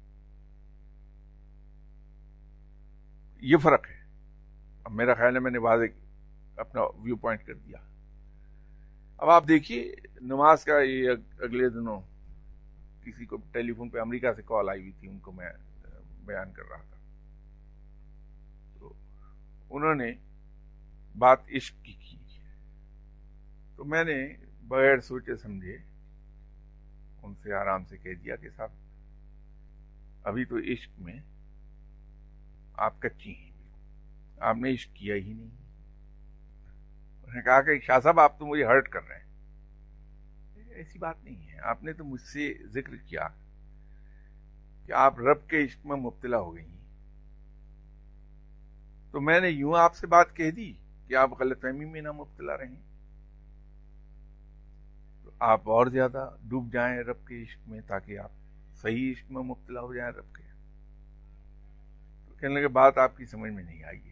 یہ فرق ہے. اب میرا خیال ہے میں نے واضح اپنا ویو پوائنٹ کر دیا. اب آپ دیکھیے نماز کا یہ اگلے دنوں کسی کو ٹیلی فون پہ امریکہ سے کال آئی ہوئی تھی، ان کو میں بیان کر رہا تھا، تو انہوں نے بات عشق کی کی تو میں نے بغیر سوچے سمجھے ان سے آرام سے کہہ دیا کہ صاحب ابھی تو عشق میں آپ کچی ہیں، آپ نے عشق کیا ہی نہیں. انہوں نے کہا کہ شاہ صاحب آپ تو مجھے ہرٹ کر رہے ہیں. ایسی بات نہیں ہے، آپ نے تو مجھ سے ذکر کیا کہ آپ رب کے عشق میں مبتلا ہو گئی ہیں، تو میں نے یوں آپ سے بات کہہ دی کہ آپ غلط فہمی میں نہ مبتلا رہیں. آپ اور زیادہ ڈوب جائیں رب کے عشق میں، تاکہ آپ صحیح عشق میں مبتلا ہو جائیں رب کے. تو کہنے لگے بات آپ کی سمجھ میں نہیں آئی ہے.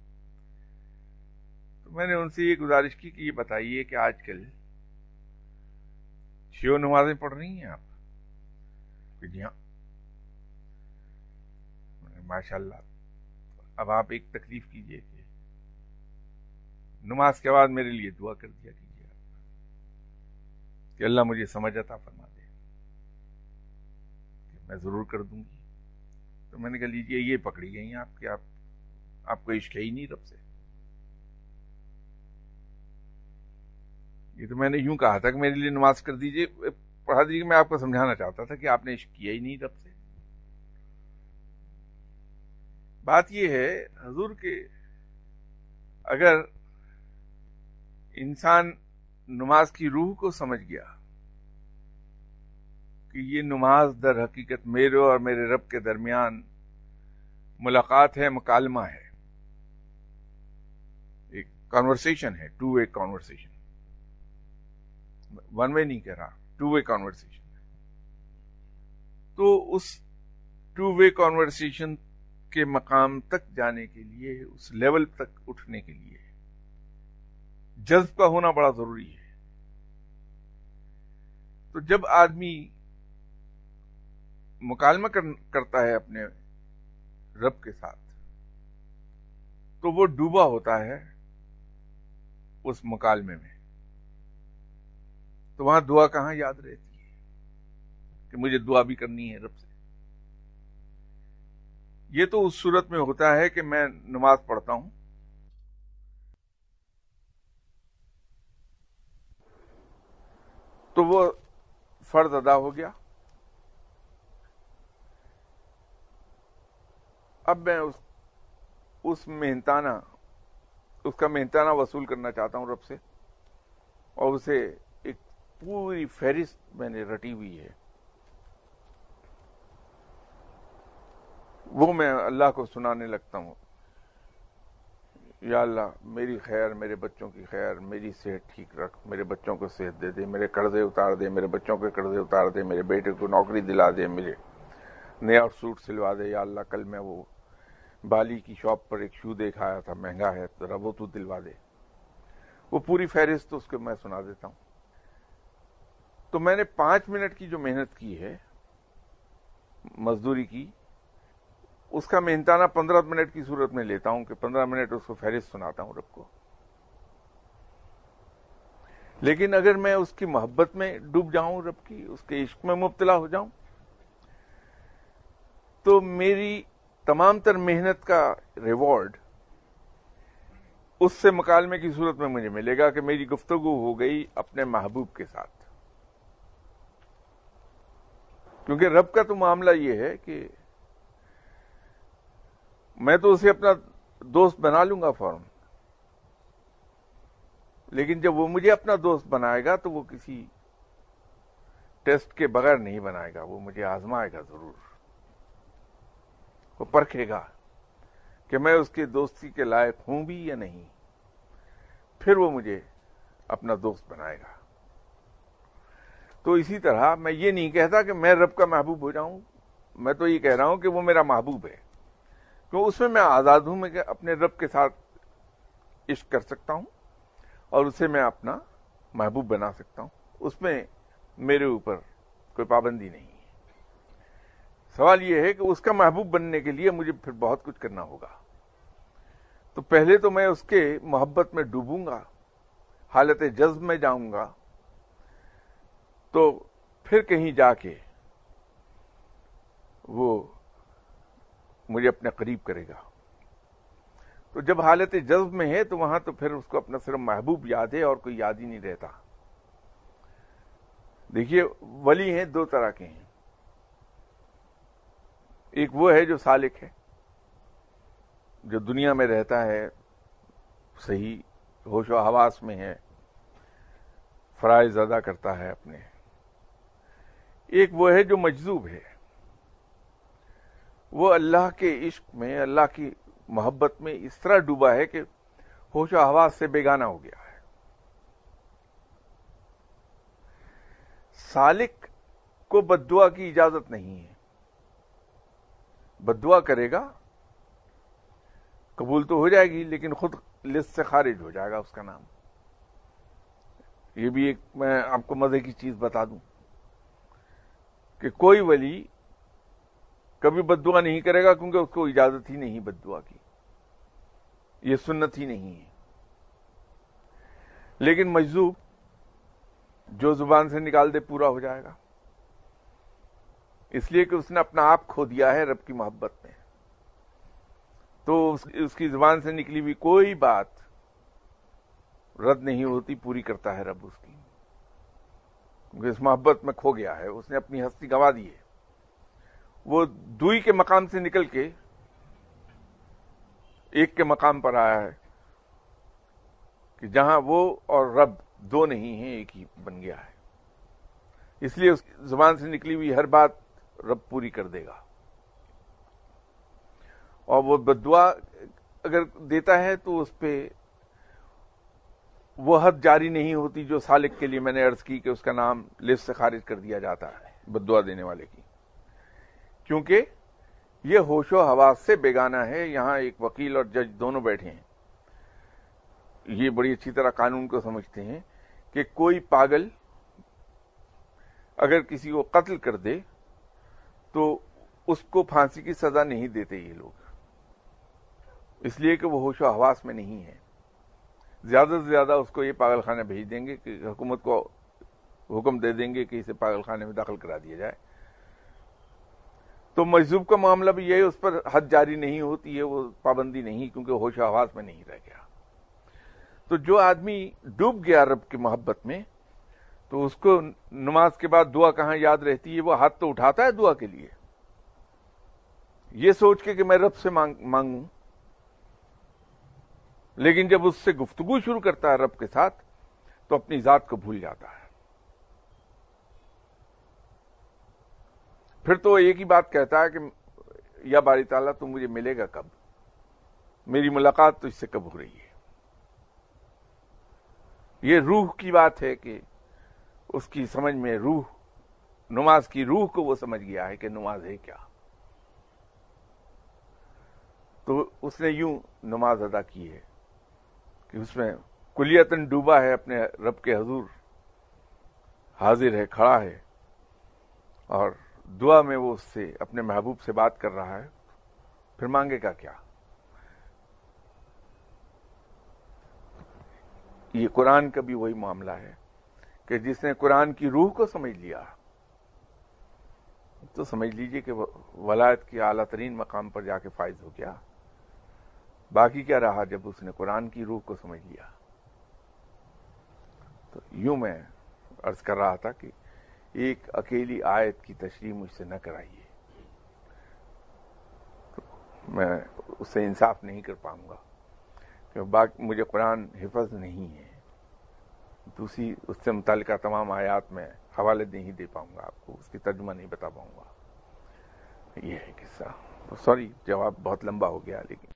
تو میں نے ان سے یہ گزارش کی کہ یہ بتائیے کہ آج کل شیو نمازیں پڑھ رہی ہیں آپ؟ کہ جی ہاں. ماشاء اللہ. اب آپ ایک تکلیف کیجئے کہ نماز کے بعد میرے لیے دعا کر دیا کیجئے کہ اللہ مجھے سمجھ عطا فرما دے. کہ میں ضرور کر دوں گی. تو میں نے کہا لیجئے یہ پکڑی گئی ہیں آپ کہ آپ آپ کو عشق ہے ہی نہیں رب سے. یہ تو میں نے یوں کہا تھا کہ میرے لیے نماز کر دیجئے، پڑھا دیجئے. میں آپ کو سمجھانا چاہتا تھا کہ آپ نے عشق کیا ہی نہیں رب سے. بات یہ ہے حضور کہ اگر انسان نماز کی روح کو سمجھ گیا کہ یہ نماز در حقیقت میرے اور میرے رب کے درمیان ملاقات ہے، مکالمہ ہے، ایک کانورسیشن ہے، two way conversation, one way نہیں کہہ رہا، ٹو وے کانورسیشن ہے. تو اس ٹو وے کانورسیشن کے مقام تک جانے کے لیے، اس لیول تک اٹھنے کے لیے جذب کا ہونا بڑا ضروری ہے. تو جب آدمی مکالمہ کرتا ہے اپنے رب کے ساتھ تو وہ ڈوبا ہوتا ہے اس مکالمے میں. تو وہاں دعا کہاں یاد رہتی ہے کہ مجھے دعا بھی کرنی ہے رب سے. یہ تو اس صورت میں ہوتا ہے کہ میں نماز پڑھتا ہوں تو وہ فرض ادا ہو گیا. اب میں اس اس محنتانہ اس کا محنتانہ وصول کرنا چاہتا ہوں رب سے، اور اسے ایک پوری فہرست میں نے رٹی ہوئی ہے، وہ میں اللہ کو سنانے لگتا ہوں. یا اللہ میری خیر، میرے بچوں کی خیر، میری صحت ٹھیک رکھ، میرے بچوں کو صحت دے دے، میرے قرضے اتار دے، میرے بچوں کے قرضے اتار دے، میرے بیٹے کو نوکری دلا دے، میرے نیا سوٹ سلوا دے. یا اللہ کل میں وہ بالی کی شاپ پر ایک شو دیکھ آیا تھا، مہنگا ہے، ذرا وہ تو دلوا دے. وہ پوری فہرست اس کو میں سنا دیتا ہوں. تو میں نے پانچ منٹ کی جو محنت کی ہے مزدوری کی، اس کا محنتانہ پندرہ منٹ کی صورت میں لیتا ہوں کہ پندرہ منٹ اس کو فہرست سناتا ہوں رب کو. لیکن اگر میں اس کی محبت میں ڈوب جاؤں، رب کی اس کے عشق میں مبتلا ہو جاؤں، تو میری تمام تر محنت کا ریوارڈ اس سے مکالمے کی صورت میں مجھے ملے گا کہ میری گفتگو ہو گئی اپنے محبوب کے ساتھ. کیونکہ رب کا تو معاملہ یہ ہے کہ میں تو اسے اپنا دوست بنا لوں گا فوراً، لیکن جب وہ مجھے اپنا دوست بنائے گا تو وہ کسی ٹیسٹ کے بغیر نہیں بنائے گا، وہ مجھے آزمائے گا ضرور. وہ پرکھے گا کہ میں اس کی دوستی کے لائق ہوں بھی یا نہیں، پھر وہ مجھے اپنا دوست بنائے گا. تو اسی طرح میں یہ نہیں کہتا کہ میں رب کا محبوب ہو جاؤں، میں تو یہ کہہ رہا ہوں کہ وہ میرا محبوب ہے، کیوں اس میں میں آزاد ہوں، میں اپنے رب کے ساتھ عشق کر سکتا ہوں اور اسے میں اپنا محبوب بنا سکتا ہوں. اس میں میرے اوپر کوئی پابندی نہیں ہے. سوال یہ ہے کہ اس کا محبوب بننے کے لیے مجھے پھر بہت کچھ کرنا ہوگا. تو پہلے تو میں اس کے محبت میں ڈوبوں گا، حالت جذب میں جاؤں گا، تو پھر کہیں جا کے وہ مجھے اپنے قریب کرے گا. تو جب حالت جذب میں ہے تو وہاں تو پھر اس کو اپنا صرف محبوب یاد ہے اور کوئی یاد ہی نہیں رہتا. دیکھیے ولی ہیں دو طرح کے ہیں. ایک وہ ہے جو سالک ہے، جو دنیا میں رہتا ہے، صحیح ہوش و حواس میں ہے، فرائض ادا کرتا ہے اپنے. ایک وہ ہے جو مجذوب ہے، وہ اللہ کے عشق میں، اللہ کی محبت میں اس طرح ڈوبا ہے کہ ہوش و حواس سے بیگانہ ہو گیا ہے. سالک کو بد دعا کی اجازت نہیں ہے. بد دعا کرے گا، قبول تو ہو جائے گی، لیکن خود لسٹ سے خارج ہو جائے گا اس کا نام. یہ بھی ایک میں آپ کو مزے کی چیز بتا دوں کہ کوئی ولی کبھی بد دعا نہیں کرے گا، کیونکہ اس کو اجازت ہی نہیں بد دعا کی، یہ سنت ہی نہیں ہے. لیکن مجذوب جو زبان سے نکال دے پورا ہو جائے گا، اس لیے کہ اس نے اپنا آپ کھو دیا ہے رب کی محبت میں. تو اس کی زبان سے نکلی ہوئی کوئی بات رد نہیں ہوتی، پوری کرتا ہے رب اس کی، کیونکہ اس محبت میں کھو گیا ہے، اس نے اپنی ہستی گنوا دی ہے. وہ دوئی کے مقام سے نکل کے ایک کے مقام پر آیا ہے کہ جہاں وہ اور رب دو نہیں ہیں، ایک ہی بن گیا ہے. اس لیے اس زبان سے نکلی ہوئی ہر بات رب پوری کر دے گا. اور وہ بد دعا اگر دیتا ہے تو اس پہ وہ حد جاری نہیں ہوتی جو سالک کے لیے میں نے عرض کی کہ اس کا نام لسٹ سے خارج کر دیا جاتا ہے بد دعا دینے والے کی، کیونکہ یہ ہوش و حواس سے بیگانہ ہے. یہاں ایک وکیل اور جج دونوں بیٹھے ہیں، یہ بڑی اچھی طرح قانون کو سمجھتے ہیں کہ کوئی پاگل اگر کسی کو قتل کر دے تو اس کو پھانسی کی سزا نہیں دیتے یہ لوگ، اس لیے کہ وہ ہوش و حواس میں نہیں ہے. زیادہ سے زیادہ اس کو یہ پاگل خانے بھیج دیں گے کہ حکومت کو حکم دے دیں گے کہ اسے پاگل خانے میں داخل کرا دیا جائے. تو مجذوب کا معاملہ بھی یہ، اس پر حد جاری نہیں ہوتی ہے، وہ پابندی نہیں، کیونکہ ہوش و حواس میں نہیں رہ گیا. تو جو آدمی ڈوب گیا رب کی محبت میں، تو اس کو نماز کے بعد دعا کہاں یاد رہتی ہے؟ وہ ہاتھ تو اٹھاتا ہے دعا کے لیے، یہ سوچ کے کہ میں رب سے مانگ مانگوں، لیکن جب اس سے گفتگو شروع کرتا ہے رب کے ساتھ تو اپنی ذات کو بھول جاتا ہے. پھر تو ایک ہی بات کہتا ہے کہ یا باری تعالیٰ تو مجھے ملے گا کب، میری ملاقات تو اس سے کب ہو رہی ہے. یہ روح کی بات ہے کہ اس کی سمجھ میں روح، نماز کی روح کو وہ سمجھ گیا ہے کہ نماز ہے کیا. تو اس نے یوں نماز ادا کی ہے کہ اس میں کلیتاً ڈوبا ہے، اپنے رب کے حضور حاضر ہے، کھڑا ہے، اور دعا میں وہ اس سے اپنے محبوب سے بات کر رہا ہے. پھر مانگے گا کیا؟ یہ قرآن کا بھی وہی معاملہ ہے کہ جس نے قرآن کی روح کو سمجھ لیا تو سمجھ لیجئے کہ وہ ولایت کی اعلیٰ ترین مقام پر جا کے فائز ہو گیا. باقی کیا رہا جب اس نے قرآن کی روح کو سمجھ لیا. تو یوں میں عرض کر رہا تھا کہ ایک اکیلی آیت کی تشریح مجھ سے نہ کرائیے، میں اس سے انصاف نہیں کر پاؤں گا کہ باقی مجھے قرآن حفظ نہیں ہے. دوسری اس سے متعلقہ تمام آیات میں حوالے نہیں دے پاؤں گا آپ کو، اس کی ترجمہ نہیں بتا پاؤں گا. یہ ہے قصہ. سوری جواب بہت لمبا ہو گیا لیکن.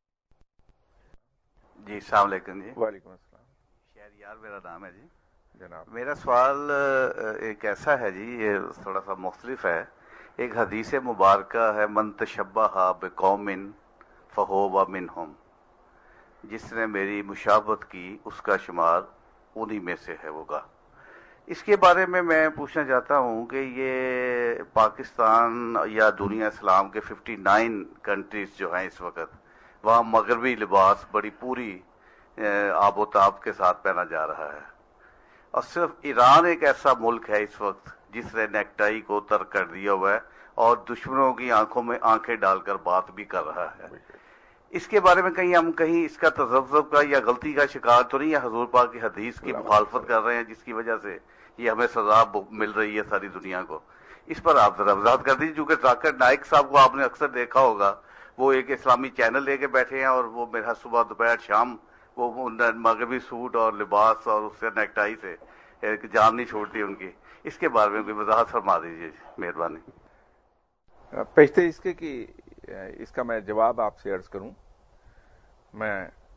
جی السلام علیکم. جی وعلیکم السلام. شہر یار میرا نام ہے. جی جناب میرا سوال ایک ایسا ہے جی، یہ تھوڑا سا مختلف ہے. ایک حدیث مبارکہ ہے، من تشبہ بقوم فہو منہم، جس نے میری مشابہت کی اس کا شمار انہی میں سے ہے ہوگا. اس کے بارے میں میں پوچھنا چاہتا ہوں کہ یہ پاکستان یا دنیا اسلام کے ففٹی نائن کنٹریز جو ہیں اس وقت، وہاں مغربی لباس بڑی پوری آب و تاب کے ساتھ پہنا جا رہا ہے، اور صرف ایران ایک ایسا ملک ہے اس وقت جس نے نیک ٹائی کو ترک کر دیا ہوا ہے اور دشمنوں کی آنکھوں میں آنکھیں ڈال کر بات بھی کر رہا ہے. اس کے بارے میں کہیں ہم کہیں اس کا تذبذب کا یا غلطی کا شکار تو نہیں، یا حضور پاک کی حدیث کی مخالفت کر رہے ہیں جس کی وجہ سے یہ ہمیں سزا مل رہی ہے ساری دنیا کو؟ اس پر آپ ذرا وضاحت کر دیجیے. چونکہ ذاکر نائک صاحب کو آپ نے اکثر دیکھا ہوگا، وہ ایک اسلامی چینل لے کے بیٹھے ہیں، اور وہ میرا صبح دوپہر شام وہ مغربی سوٹ اور لباس اور اس سے نیک ٹائی سے جان نہیں چھوڑتی ان کی. اس کے بارے میں کوئی وضاحت فرما دیجیے، مہربانی. پیشتے اس کے کہ اس کا میں جواب آپ سے عرض کروں. میں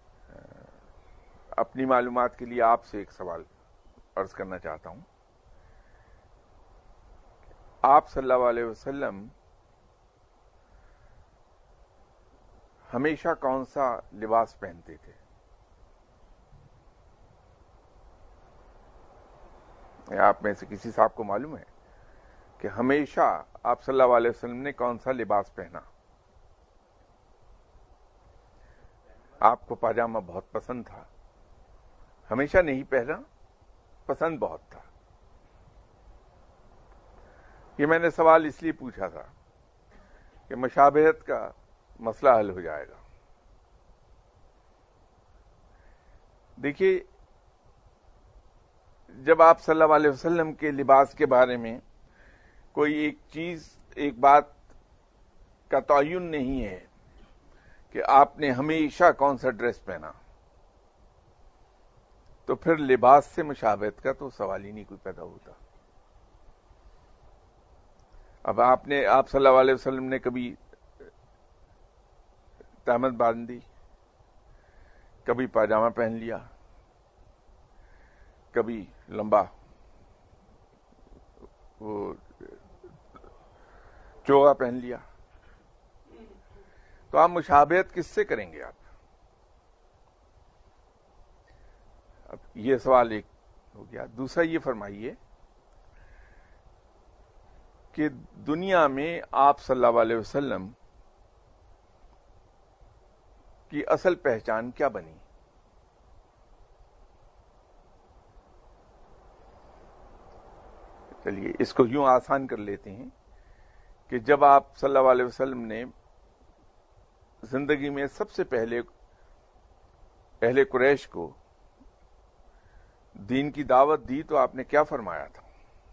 اپنی معلومات کے لیے آپ سے ایک سوال عرض کرنا چاہتا ہوں آپ صلی اللہ علیہ وسلم ہمیشہ کون سا لباس پہنتے تھے؟ آپ میں سے کسی صاحب کو معلوم ہے کہ ہمیشہ آپ صلی اللہ علیہ وسلم نے کون سا لباس پہنا؟ آپ کو پاجامہ بہت پسند تھا، ہمیشہ نہیں پہنا، پسند بہت تھا۔ یہ میں نے سوال اس لیے پوچھا تھا کہ مشابہت کا مسئلہ حل ہو جائے گا۔ دیکھیے، جب آپ صلی اللہ علیہ وسلم کے لباس کے بارے میں کوئی ایک چیز، ایک بات کا تعین نہیں ہے کہ آپ نے ہمیشہ کون سا ڈریس پہنا، تو پھر لباس سے مشابہت کا تو سوال ہی نہیں کوئی پیدا ہوتا۔ اب آپ نے آپ صلی اللہ علیہ وسلم نے کبھی تہمت باندھ دی، کبھی پاجامہ پہن لیا، کبھی لمبا وہ چوغا پہن لیا، تو آپ مشابہت کس سے کریں گے؟ آپ اب یہ سوال ایک ہو گیا۔ دوسرا یہ فرمائیے کہ دنیا میں آپ صلی اللہ علیہ وسلم کی اصل پہچان کیا بنی؟ چلیے اس کو یوں آسان کر لیتے ہیں کہ جب آپ صلی اللہ علیہ وسلم نے زندگی میں سب سے پہلے اہل قریش کو دین کی دعوت دی تو آپ نے کیا فرمایا تھا؟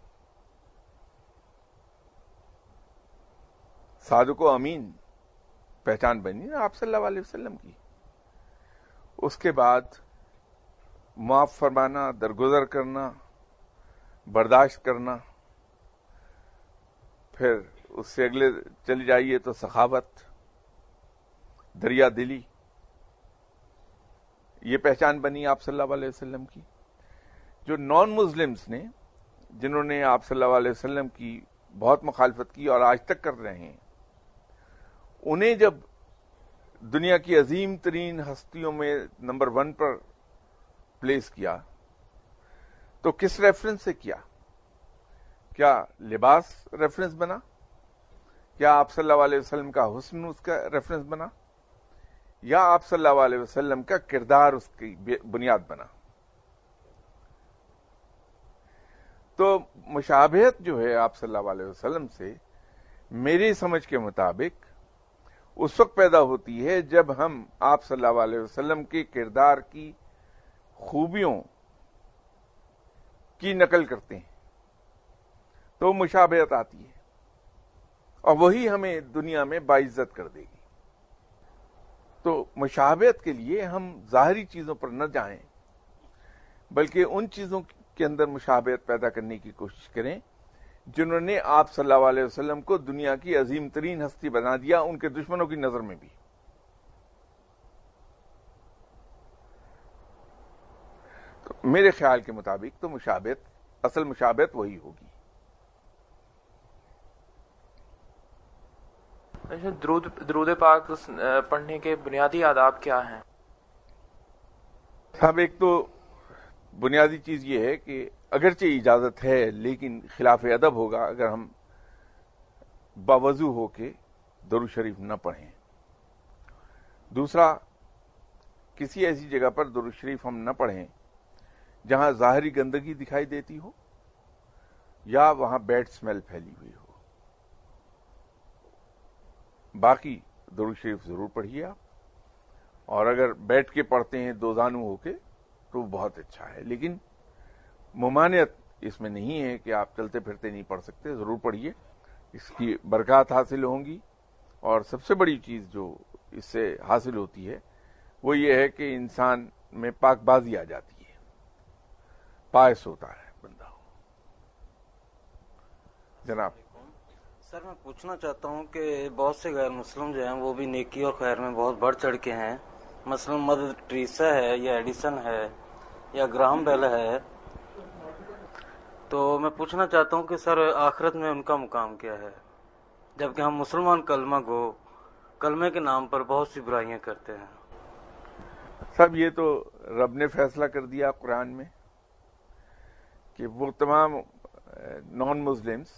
صادق و امین پہچان بنی نا آپ صلی اللہ علیہ وسلم کی۔ اس کے بعد معاف فرمانا، درگزر کرنا، برداشت کرنا، پھر اس سے اگلے چلی جائیے تو سخاوت، دریا دلی، یہ پہچان بنی آپ صلی اللہ علیہ وسلم کی۔ جو نان مسلمز نے، جنہوں نے آپ صلی اللہ علیہ وسلم کی بہت مخالفت کی اور آج تک کر رہے ہیں، انہیں جب دنیا کی عظیم ترین ہستیوں میں نمبر ون پر پلیس کیا تو کس ریفرنس سے کیا؟ کیا لباس ریفرنس بنا؟ کیا آپ صلی اللہ علیہ وسلم کا حسن اس کا ریفرنس بنا؟ یا آپ صلی اللہ علیہ وسلم کا کردار اس کی بنیاد بنا؟ تو مشابہت جو ہے آپ صلی اللہ علیہ وسلم سے، میری سمجھ کے مطابق اس وقت پیدا ہوتی ہے جب ہم آپ صلی اللہ علیہ وسلم کے کردار کی خوبیوں کی نقل کرتے ہیں تو مشابہت آتی ہے، اور وہی ہمیں دنیا میں باعزت کر دے گی۔ تو مشابہت کے لیے ہم ظاہری چیزوں پر نہ جائیں، بلکہ ان چیزوں کے اندر مشابہت پیدا کرنے کی کوشش کریں جنہوں نے آپ صلی اللہ علیہ وسلم کو دنیا کی عظیم ترین ہستی بنا دیا، ان کے دشمنوں کی نظر میں بھی۔ تو میرے خیال کے مطابق تو مشابہت، اصل مشابہت وہی ہوگی۔ درود درود پاک پڑھنے کے بنیادی آداب کیا ہیں؟ صاحب، ایک تو بنیادی چیز یہ ہے کہ اگرچہ اجازت ہے لیکن خلاف ادب ہوگا اگر ہم باوضو ہو کے درود شریف نہ پڑھیں۔ دوسرا، کسی ایسی جگہ پر درود شریف ہم نہ پڑھیں جہاں ظاہری گندگی دکھائی دیتی ہو یا وہاں بیڈ سمیل پھیلی ہوئی ہو۔ باقی درود شریف ضرور پڑھیے آپ، اور اگر بیٹھ کے پڑھتے ہیں دو زانو ہو کے تو بہت اچھا ہے، لیکن ممانعت اس میں نہیں ہے کہ آپ چلتے پھرتے نہیں پڑھ سکتے، ضرور پڑھیے، اس کی برکات حاصل ہوں گی۔ اور سب سے بڑی چیز جو اس سے حاصل ہوتی ہے وہ یہ ہے کہ انسان میں پاک بازی آ جاتی ہے، پائس ہوتا ہے بندہ۔ جناب سر، میں پوچھنا چاہتا ہوں کہ بہت سے غیر مسلم جو ہیں وہ بھی نیکی اور خیر میں بہت بڑھ چڑھ کے ہیں، مثلا مدر ٹریسا ہے یا ایڈیسن ہے یا گراہم بیل ہے، تو میں پوچھنا چاہتا ہوں کہ سر آخرت میں ان کا مقام کیا ہے، جبکہ ہم مسلمان کلمہ گو کلمے کے نام پر بہت سی برائیاں کرتے ہیں؟ سب یہ تو رب نے فیصلہ کر دیا قرآن میں کہ وہ تمام نان مسلمس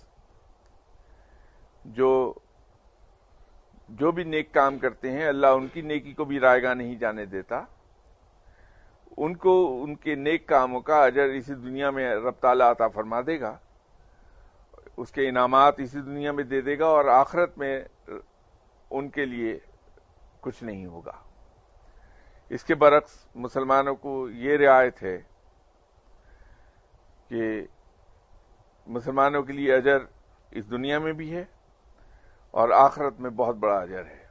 جو جو بھی نیک کام کرتے ہیں اللہ ان کی نیکی کو بھی رائیگاں نہیں جانے دیتا، ان کو ان کے نیک کاموں کا اجر اسی دنیا میں رب تعالیٰ عطا فرما دے گا، اس کے انعامات اسی دنیا میں دے دے گا، اور آخرت میں ان کے لیے کچھ نہیں ہوگا۔ اس کے برعکس مسلمانوں کو یہ رعایت ہے کہ مسلمانوں کے لیے اجر اس دنیا میں بھی ہے اور آخرت میں بہت بڑا اجر ہے،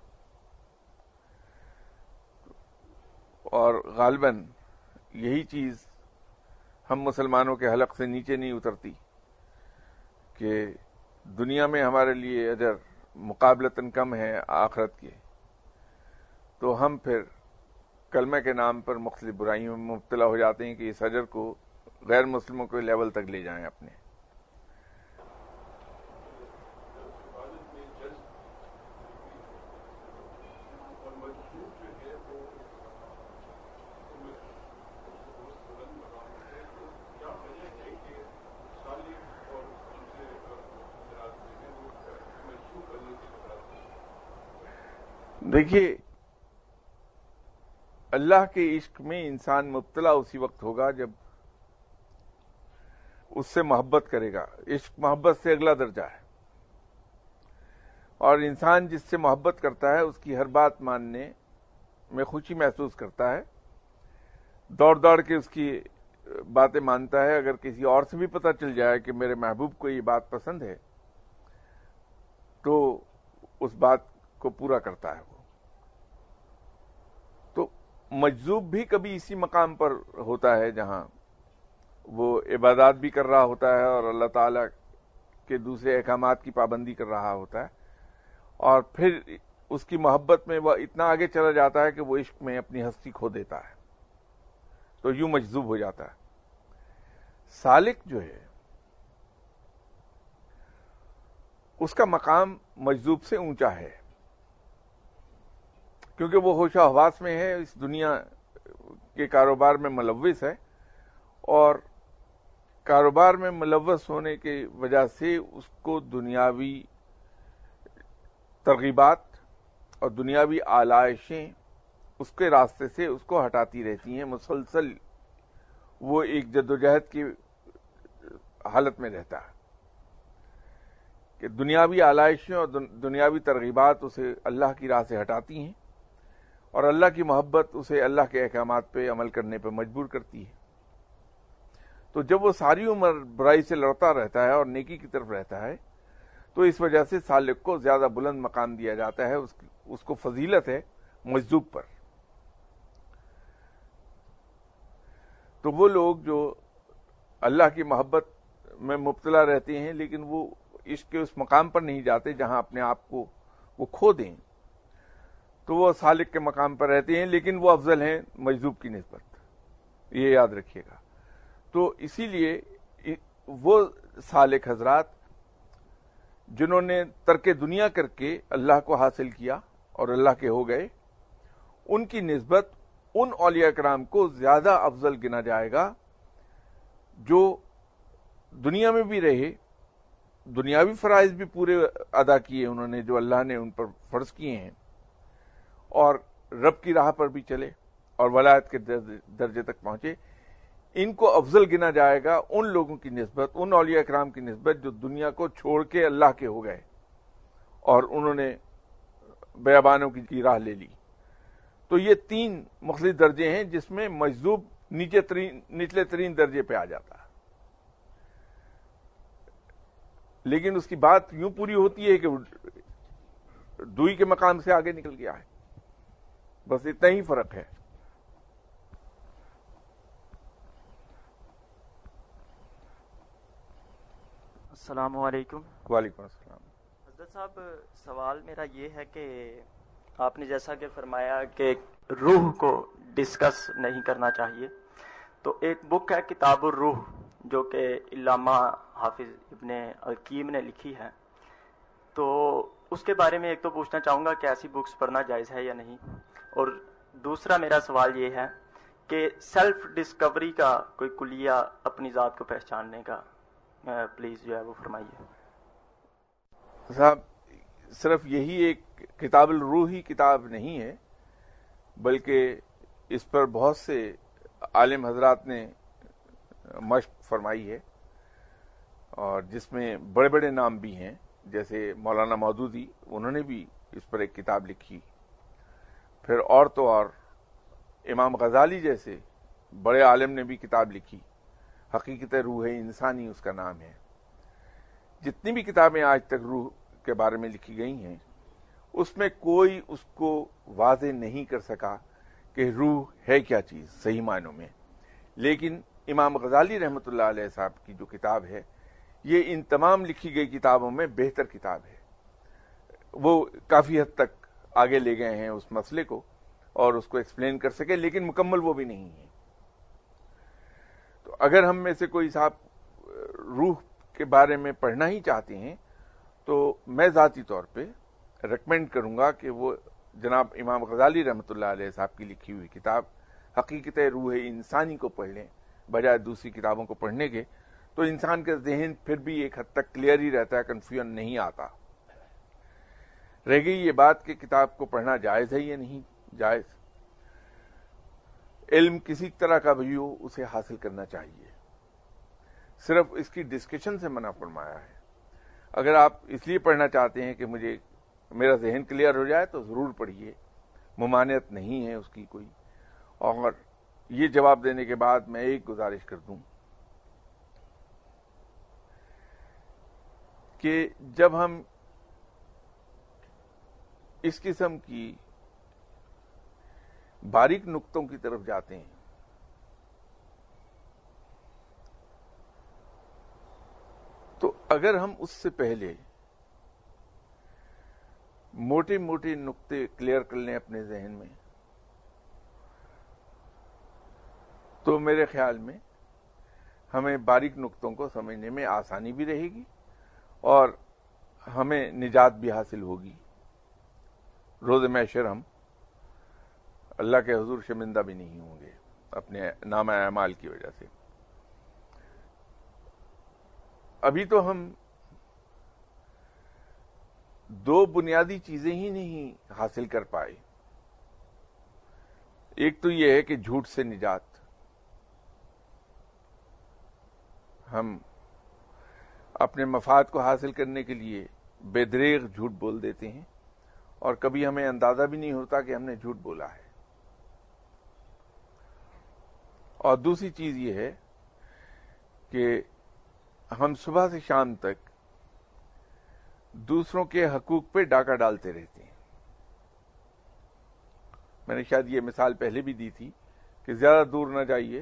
اور غالباً یہی چیز ہم مسلمانوں کے حلق سے نیچے نہیں اترتی کہ دنیا میں ہمارے لیے اجر مقابلتاً کم ہے آخرت کے، تو ہم پھر کلمہ کے نام پر مختلف برائیوں میں مبتلا ہو جاتے ہیں کہ اس اجر کو غیر مسلموں کے لیول تک لے جائیں اپنے۔ دیکھیے، اللہ کے عشق میں انسان مبتلا اسی وقت ہوگا جب اس سے محبت کرے گا۔ عشق محبت سے اگلا درجہ ہے، اور انسان جس سے محبت کرتا ہے اس کی ہر بات ماننے میں خوشی محسوس کرتا ہے، دوڑ دوڑ کے اس کی باتیں مانتا ہے۔ اگر کسی اور سے بھی پتہ چل جائے کہ میرے محبوب کو یہ بات پسند ہے تو اس بات کو پورا کرتا ہے وہ۔ تو مجذوب بھی کبھی اسی مقام پر ہوتا ہے جہاں وہ عبادات بھی کر رہا ہوتا ہے اور اللہ تعالیٰ کے دوسرے احکامات کی پابندی کر رہا ہوتا ہے، اور پھر اس کی محبت میں وہ اتنا آگے چلا جاتا ہے کہ وہ عشق میں اپنی ہستی کھو دیتا ہے، تو یوں مجذوب ہو جاتا ہے۔ سالک جو ہے اس کا مقام مجذوب سے اونچا ہے، کیونکہ وہ ہوش و حواس میں ہے، اس دنیا کے کاروبار میں ملوث ہے، اور کاروبار میں ملوث ہونے کی وجہ سے اس کو دنیاوی ترغیبات اور دنیاوی آلائشیں اس کے راستے سے اس کو ہٹاتی رہتی ہیں، مسلسل وہ ایک جدوجہد کی حالت میں رہتا ہے کہ دنیاوی آلائشیں اور دنیاوی ترغیبات اسے اللہ کی راہ سے ہٹاتی ہیں، اور اللہ کی محبت اسے اللہ کے احکامات پہ عمل کرنے پہ مجبور کرتی ہے۔ تو جب وہ ساری عمر برائی سے لڑتا رہتا ہے اور نیکی کی طرف رہتا ہے تو اس وجہ سے سالک کو زیادہ بلند مقام دیا جاتا ہے، اس اس کو فضیلت ہے مجذوب پر۔ تو وہ لوگ جو اللہ کی محبت میں مبتلا رہتے ہیں لیکن وہ عشق کے اس مقام پر نہیں جاتے جہاں اپنے آپ کو وہ کھو دیں، تو وہ سالک کے مقام پر رہتے ہیں، لیکن وہ افضل ہیں مجذوب کی نسبت، یہ یاد رکھیے گا۔ تو اسی لیے وہ سالک حضرات جنہوں نے ترک دنیا کر کے اللہ کو حاصل کیا اور اللہ کے ہو گئے، ان کی نسبت ان اولیاء کرام کو زیادہ افضل گنا جائے گا جو دنیا میں بھی رہے، دنیاوی فرائض بھی پورے ادا کیے انہوں نے جو اللہ نے ان پر فرض کیے ہیں، اور رب کی راہ پر بھی چلے اور ولایت کے درجے تک پہنچے۔ ان کو افضل گنا جائے گا ان لوگوں کی نسبت، ان اولیاء کرام کی نسبت جو دنیا کو چھوڑ کے اللہ کے ہو گئے اور انہوں نے بیابانوں کی راہ لے لی۔ تو یہ تین مختلف درجے ہیں جس میں مجذوب نیچے ترین نچلے ترین درجے پہ آ جاتا ہے، لیکن اس کی بات یوں پوری ہوتی ہے کہ دوئی کے مقام سے آگے نکل گیا ہے، بس اتنا ہی فرق ہے۔ السلام علیکم۔ وعلیکم السلام۔ حضرت صاحب، سوال میرا یہ ہے کہ آپ نے جیسا کہ فرمایا کہ روح کو ڈسکس نہیں کرنا چاہیے، تو ایک بک ہے کتاب الروح، جو کہ علامہ حافظ ابن القیم نے لکھی ہے، تو اس کے بارے میں ایک تو پوچھنا چاہوں گا کہ ایسی بکس پڑھنا جائز ہے یا نہیں، اور دوسرا میرا سوال یہ ہے کہ سیلف ڈسکوری کا کوئی کلیہ اپنی ذات کو پہچاننے کا پلیز جو ہے وہ فرمائیے۔ صاحب صرف یہی ایک کتاب الروح ہی کتاب نہیں ہے، بلکہ اس پر بہت سے عالم حضرات نے مشق فرمائی ہے، اور جس میں بڑے بڑے نام بھی ہیں، جیسے مولانا مودودی، انہوں نے بھی اس پر ایک کتاب لکھی، پھر اور تو اور امام غزالی جیسے بڑے عالم نے بھی کتاب لکھی، حقیقت روح انسانی اس کا نام ہے۔ جتنی بھی کتابیں آج تک روح کے بارے میں لکھی گئی ہیں، اس میں کوئی اس کو واضح نہیں کر سکا کہ روح ہے کیا چیز صحیح معنوں میں، لیکن امام غزالی رحمۃ اللہ علیہ صاحب کی جو کتاب ہے، یہ ان تمام لکھی گئی کتابوں میں بہتر کتاب ہے۔ وہ کافی حد تک آگے لے گئے ہیں اس مسئلے کو اور اس کو ایکسپلین کر سکے، لیکن مکمل وہ بھی نہیں ہے۔ تو اگر ہم میں سے کوئی صاحب روح کے بارے میں پڑھنا ہی چاہتے ہیں تو میں ذاتی طور پہ ریکمینڈ کروں گا کہ وہ جناب امام غزالی رحمۃ اللہ علیہ صاحب کی لکھی ہوئی کتاب حقیقت روح انسانی کو پڑھ لیں بجائے دوسری کتابوں کو پڑھنے کے، تو انسان کا ذہن پھر بھی ایک حد تک کلیئر ہی رہتا ہے، کنفیوژن نہیں آتا۔ رہ گئی یہ بات کہ کتاب کو پڑھنا جائز ہے یا نہیں جائز، علم کسی طرح کا بھی ہو اسے حاصل کرنا چاہیے، صرف اس کی ڈسکشن سے منع فرمایا ہے۔ اگر آپ اس لیے پڑھنا چاہتے ہیں کہ مجھے میرا ذہن کلیئر ہو جائے تو ضرور پڑھیے، ممانعت نہیں ہے اس کی کوئی۔ اور یہ جواب دینے کے بعد میں ایک گزارش کر دوں کہ جب ہم اس قسم کی باریک نقطوں کی طرف جاتے ہیں تو اگر ہم اس سے پہلے موٹے موٹے نقطے کلیئر کر لیں اپنے ذہن میں، تو میرے خیال میں ہمیں باریک نقطوں کو سمجھنے میں آسانی بھی رہے گی اور ہمیں نجات بھی حاصل ہوگی۔ روز محشر ہم اللہ کے حضور شرمندہ بھی نہیں ہوں گے اپنے نامہ اعمال کی وجہ سے۔ ابھی تو ہم دو بنیادی چیزیں ہی نہیں حاصل کر پائے۔ ایک تو یہ ہے کہ جھوٹ سے نجات، ہم اپنے مفاد کو حاصل کرنے کے لیے بے دریغ جھوٹ بول دیتے ہیں اور کبھی ہمیں اندازہ بھی نہیں ہوتا کہ ہم نے جھوٹ بولا ہے۔ اور دوسری چیز یہ ہے کہ ہم صبح سے شام تک دوسروں کے حقوق پہ ڈاکہ ڈالتے رہتے ہیں۔ میں نے شاید یہ مثال پہلے بھی دی تھی کہ زیادہ دور نہ جائیے،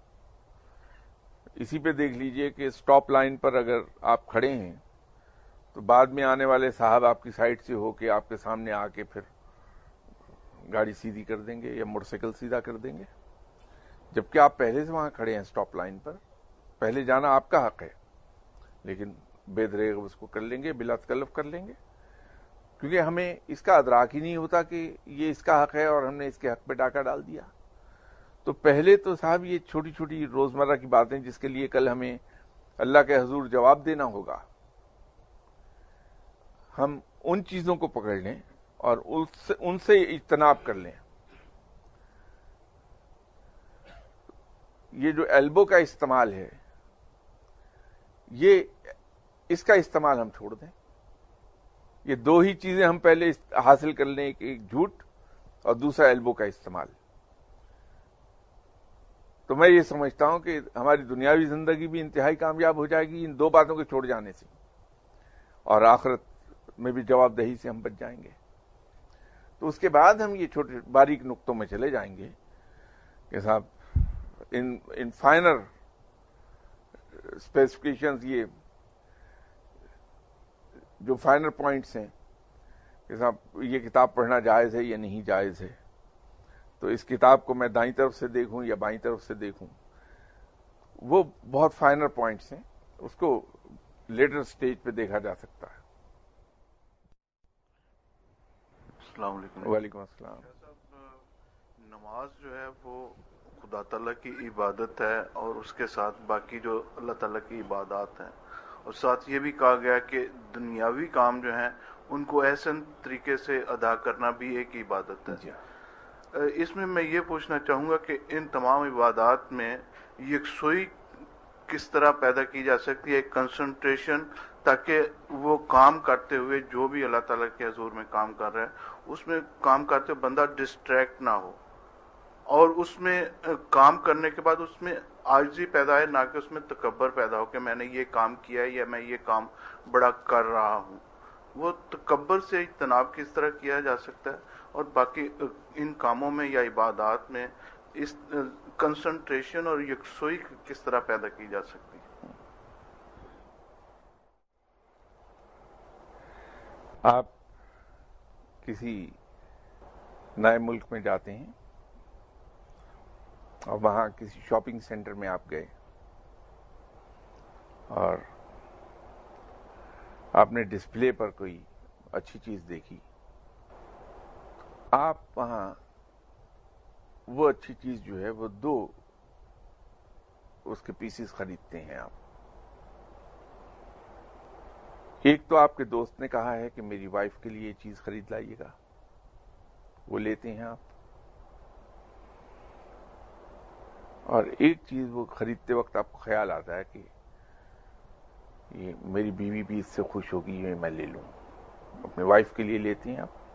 اسی پہ دیکھ لیجئے کہ سٹاپ لائن پر اگر آپ کھڑے ہیں تو بعد میں آنے والے صاحب آپ کی سائڈ سے ہو کے آپ کے سامنے آ کے پھر گاڑی سیدھی کر دیں گے یا موٹر سائیکل سیدھا کر دیں گے، جبکہ آپ پہلے سے وہاں کھڑے ہیں سٹاپ لائن پر، پہلے جانا آپ کا حق ہے، لیکن بے دریغ اس کو کر لیں گے، بلا تکلف کر لیں گے، کیونکہ ہمیں اس کا ادراک ہی نہیں ہوتا کہ یہ اس کا حق ہے اور ہم نے اس کے حق پہ ڈاکہ ڈال دیا۔ تو پہلے تو صاحب یہ چھوٹی چھوٹی روزمرہ کی باتیں جس کے لیے کل ہمیں اللہ کے حضور جواب دینا ہوگا، ہم ان چیزوں کو پکڑ لیں اور ان سے اجتناب کر لیں۔ یہ جو ایلبو کا استعمال ہے، یہ اس کا استعمال ہم چھوڑ دیں۔ یہ دو ہی چیزیں ہم پہلے حاصل کر لیں، ایک جھوٹ اور دوسرا ایلبو کا استعمال۔ تو میں یہ سمجھتا ہوں کہ ہماری دنیاوی زندگی بھی انتہائی کامیاب ہو جائے گی ان دو باتوں کے چھوڑ جانے سے، اور آخرت میں بھی جواب دہی سے ہم بچ جائیں گے۔ تو اس کے بعد ہم یہ چھوٹے باریک نقطوں میں چلے جائیں گے کہ صاحب ان ان فائنر اسپیسیفکیشنز، یہ جو فائنر پوائنٹس ہیں کہ صاحب یہ کتاب پڑھنا جائز ہے یا نہیں جائز ہے، تو اس کتاب کو میں دائیں طرف سے دیکھوں یا بائیں طرف سے دیکھوں، وہ بہت فائنر پوائنٹس ہیں، اس کو لیٹر سٹیج پہ دیکھا جا سکتا ہے۔ السلام علیکم۔ وعلیکم السلام۔ نماز جو ہے وہ خدا تعالیٰ کی عبادت ہے، اور اس کے ساتھ باقی جو اللہ تعالیٰ کی عبادات ہیں، اور ساتھ یہ بھی کہا گیا کہ دنیاوی کام جو ہیں ان کو احسن طریقے سے ادا کرنا بھی ایک عبادت ہے۔ اس میں میں یہ پوچھنا چاہوں گا کہ ان تمام عبادات میں یکسوئی کس طرح پیدا کی جا سکتی ہے، کنسنٹریشن، تاکہ وہ کام کرتے ہوئے جو بھی اللہ تعالیٰ کے حضور میں کام کر رہا ہے اس میں کام کرتے ہوئے بندہ ڈسٹریکٹ نہ ہو، اور اس میں کام کرنے کے بعد اس میں عاجزی پیدا ہے، نہ کہ اس میں تکبر پیدا ہو کہ میں نے یہ کام کیا ہے یا میں یہ کام بڑا کر رہا ہوں۔ وہ تکبر سے اجتناب کس طرح کیا جا سکتا ہے، اور باقی ان کاموں میں یا عبادات میں اس کنسنٹریشن اور یکسوئی کس طرح پیدا کی جا سکتی ہے؟ آپ کسی نئے ملک میں جاتے ہیں اور وہاں کسی شاپنگ سینٹر میں آپ گئے اور آپ نے ڈسپلے پر کوئی اچھی چیز دیکھی، آپ وہاں وہ اچھی چیز جو ہے وہ دو اس کے پیسز خریدتے ہیں آپ۔ ایک تو آپ کے دوست نے کہا ہے کہ میری وائف کے لیے یہ چیز خرید لائیے گا، وہ لیتے ہیں آپ، اور ایک چیز وہ خریدتے وقت آپ کو خیال آتا ہے کہ یہ میری بیوی بھی اس سے خوش ہوگی، یہ میں لے لوں، اپنے وائف کے لیے لیتے ہیں آپ۔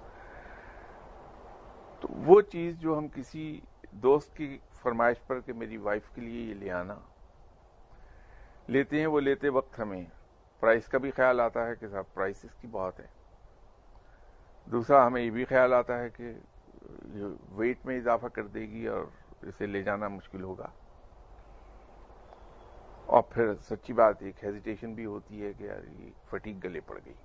تو وہ چیز جو ہم کسی دوست کی فرمائش پر کہ میری وائف کے لیے یہ لے آنا لیتے ہیں، وہ لیتے وقت ہمیں پرائس کا بھی خیال آتا ہے کہ صاحب پرائس اس کی بہت ہے۔ دوسرا ہمیں یہ بھی خیال آتا ہے کہ یہ ویٹ میں اضافہ کر دے گی اور اسے لے جانا مشکل ہوگا، اور پھر سچی بات ایک ہیزیٹیشن بھی ہوتی ہے کہ یار یہ فٹیگ گلے پڑ گئی۔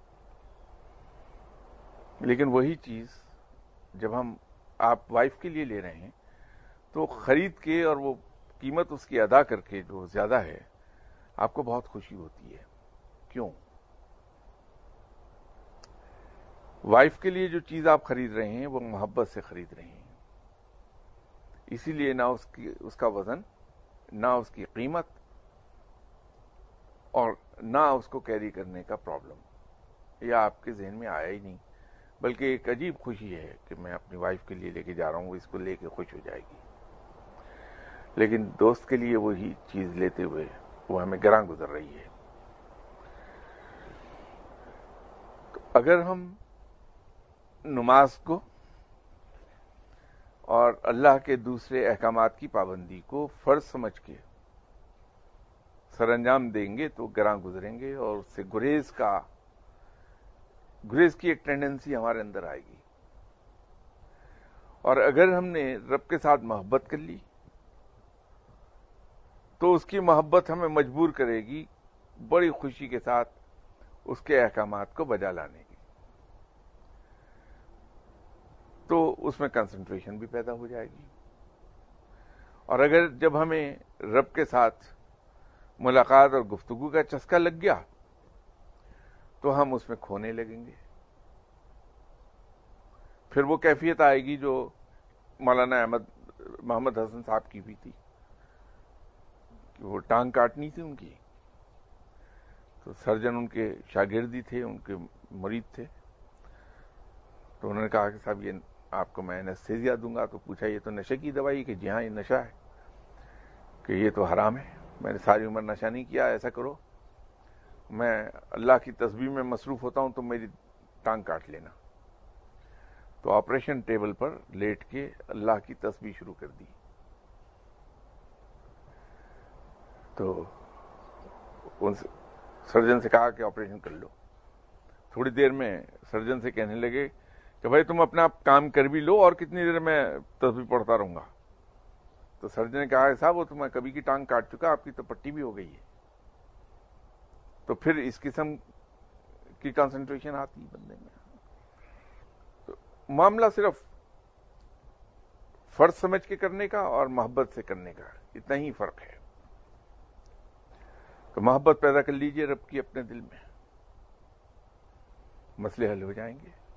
لیکن وہی چیز جب ہم آپ وائف کے لیے لے رہے ہیں تو خرید کے اور وہ قیمت اس کی ادا کر کے جو زیادہ ہے آپ کو بہت خوشی ہوتی ہے۔ کیوں؟ وائف کے لیے جو چیز آپ خرید رہے ہیں وہ محبت سے خرید رہے ہیں، اسی لیے نہ اس کی اس کا وزن، نہ اس کی قیمت، اور نہ اس کو کیری کرنے کا پرابلم، یہ آپ کے ذہن میں آیا ہی نہیں، بلکہ ایک عجیب خوشی ہے کہ میں اپنی وائف کے لیے لے کے جا رہا ہوں، اس کو لے کے خوش ہو جائے گی۔ لیکن دوست کے لیے وہی چیز لیتے ہوئے وہ ہمیں گراں گزر رہی ہے۔ تو اگر ہم نماز کو اور اللہ کے دوسرے احکامات کی پابندی کو فرض سمجھ کے سر انجام دیں گے تو گراں گزریں گے، اور اس سے گریز کا گریز کی ایک ٹینڈنسی ہمارے اندر آئے گی۔ اور اگر ہم نے رب کے ساتھ محبت کر لی تو اس کی محبت ہمیں مجبور کرے گی بڑی خوشی کے ساتھ اس کے احکامات کو بجا لانے کی، تو اس میں کنسنٹریشن بھی پیدا ہو جائے گی۔ اور اگر جب ہمیں رب کے ساتھ ملاقات اور گفتگو کا چسکا لگ گیا تو ہم اس میں کھونے لگیں گے، پھر وہ کیفیت آئے گی جو مولانا احمد محمد حسن صاحب کی بھی تھی کہ وہ ٹانگ کاٹنی تھی ان کی، تو سرجن ان کے شاگردی تھے، ان کے مرید تھے، تو انہوں نے کہا کہ صاحب یہ آپ کو میں انستھیزیا دوں گا، تو پوچھا یہ تو نشے کی دوائی؟ کہ جی ہاں یہ نشہ ہے، کہ یہ تو حرام ہے، میں نے ساری عمر نشہ نہیں کیا، ایسا کرو میں اللہ کی تسبیح میں مصروف ہوتا ہوں تو میری ٹانگ کاٹ لینا۔ تو آپریشن ٹیبل پر لیٹ کے اللہ کی تسبیح شروع کر دی۔ تو ان سرجن سے کہا کہ آپریشن کر لو۔ تھوڑی دیر میں سرجن سے کہنے لگے کہ بھائی تم اپنا کام کر بھی لو اور کتنی دیر میں تسبیح پڑھتا رہوں گا۔ تو سرجن نے کہا صاحب وہ تو میں کبھی کی ٹانگ کاٹ چکا، آپ کی تو پٹی بھی ہو گئی ہے۔ تو پھر اس قسم کی کنسنٹریشن آتی بندے میں۔ تو معاملہ صرف فرض سمجھ کے کرنے کا اور محبت سے کرنے کا اتنا ہی فرق ہے۔ تو محبت پیدا کر لیجئے رب کی اپنے دل میں، مسئلے حل ہو جائیں گے.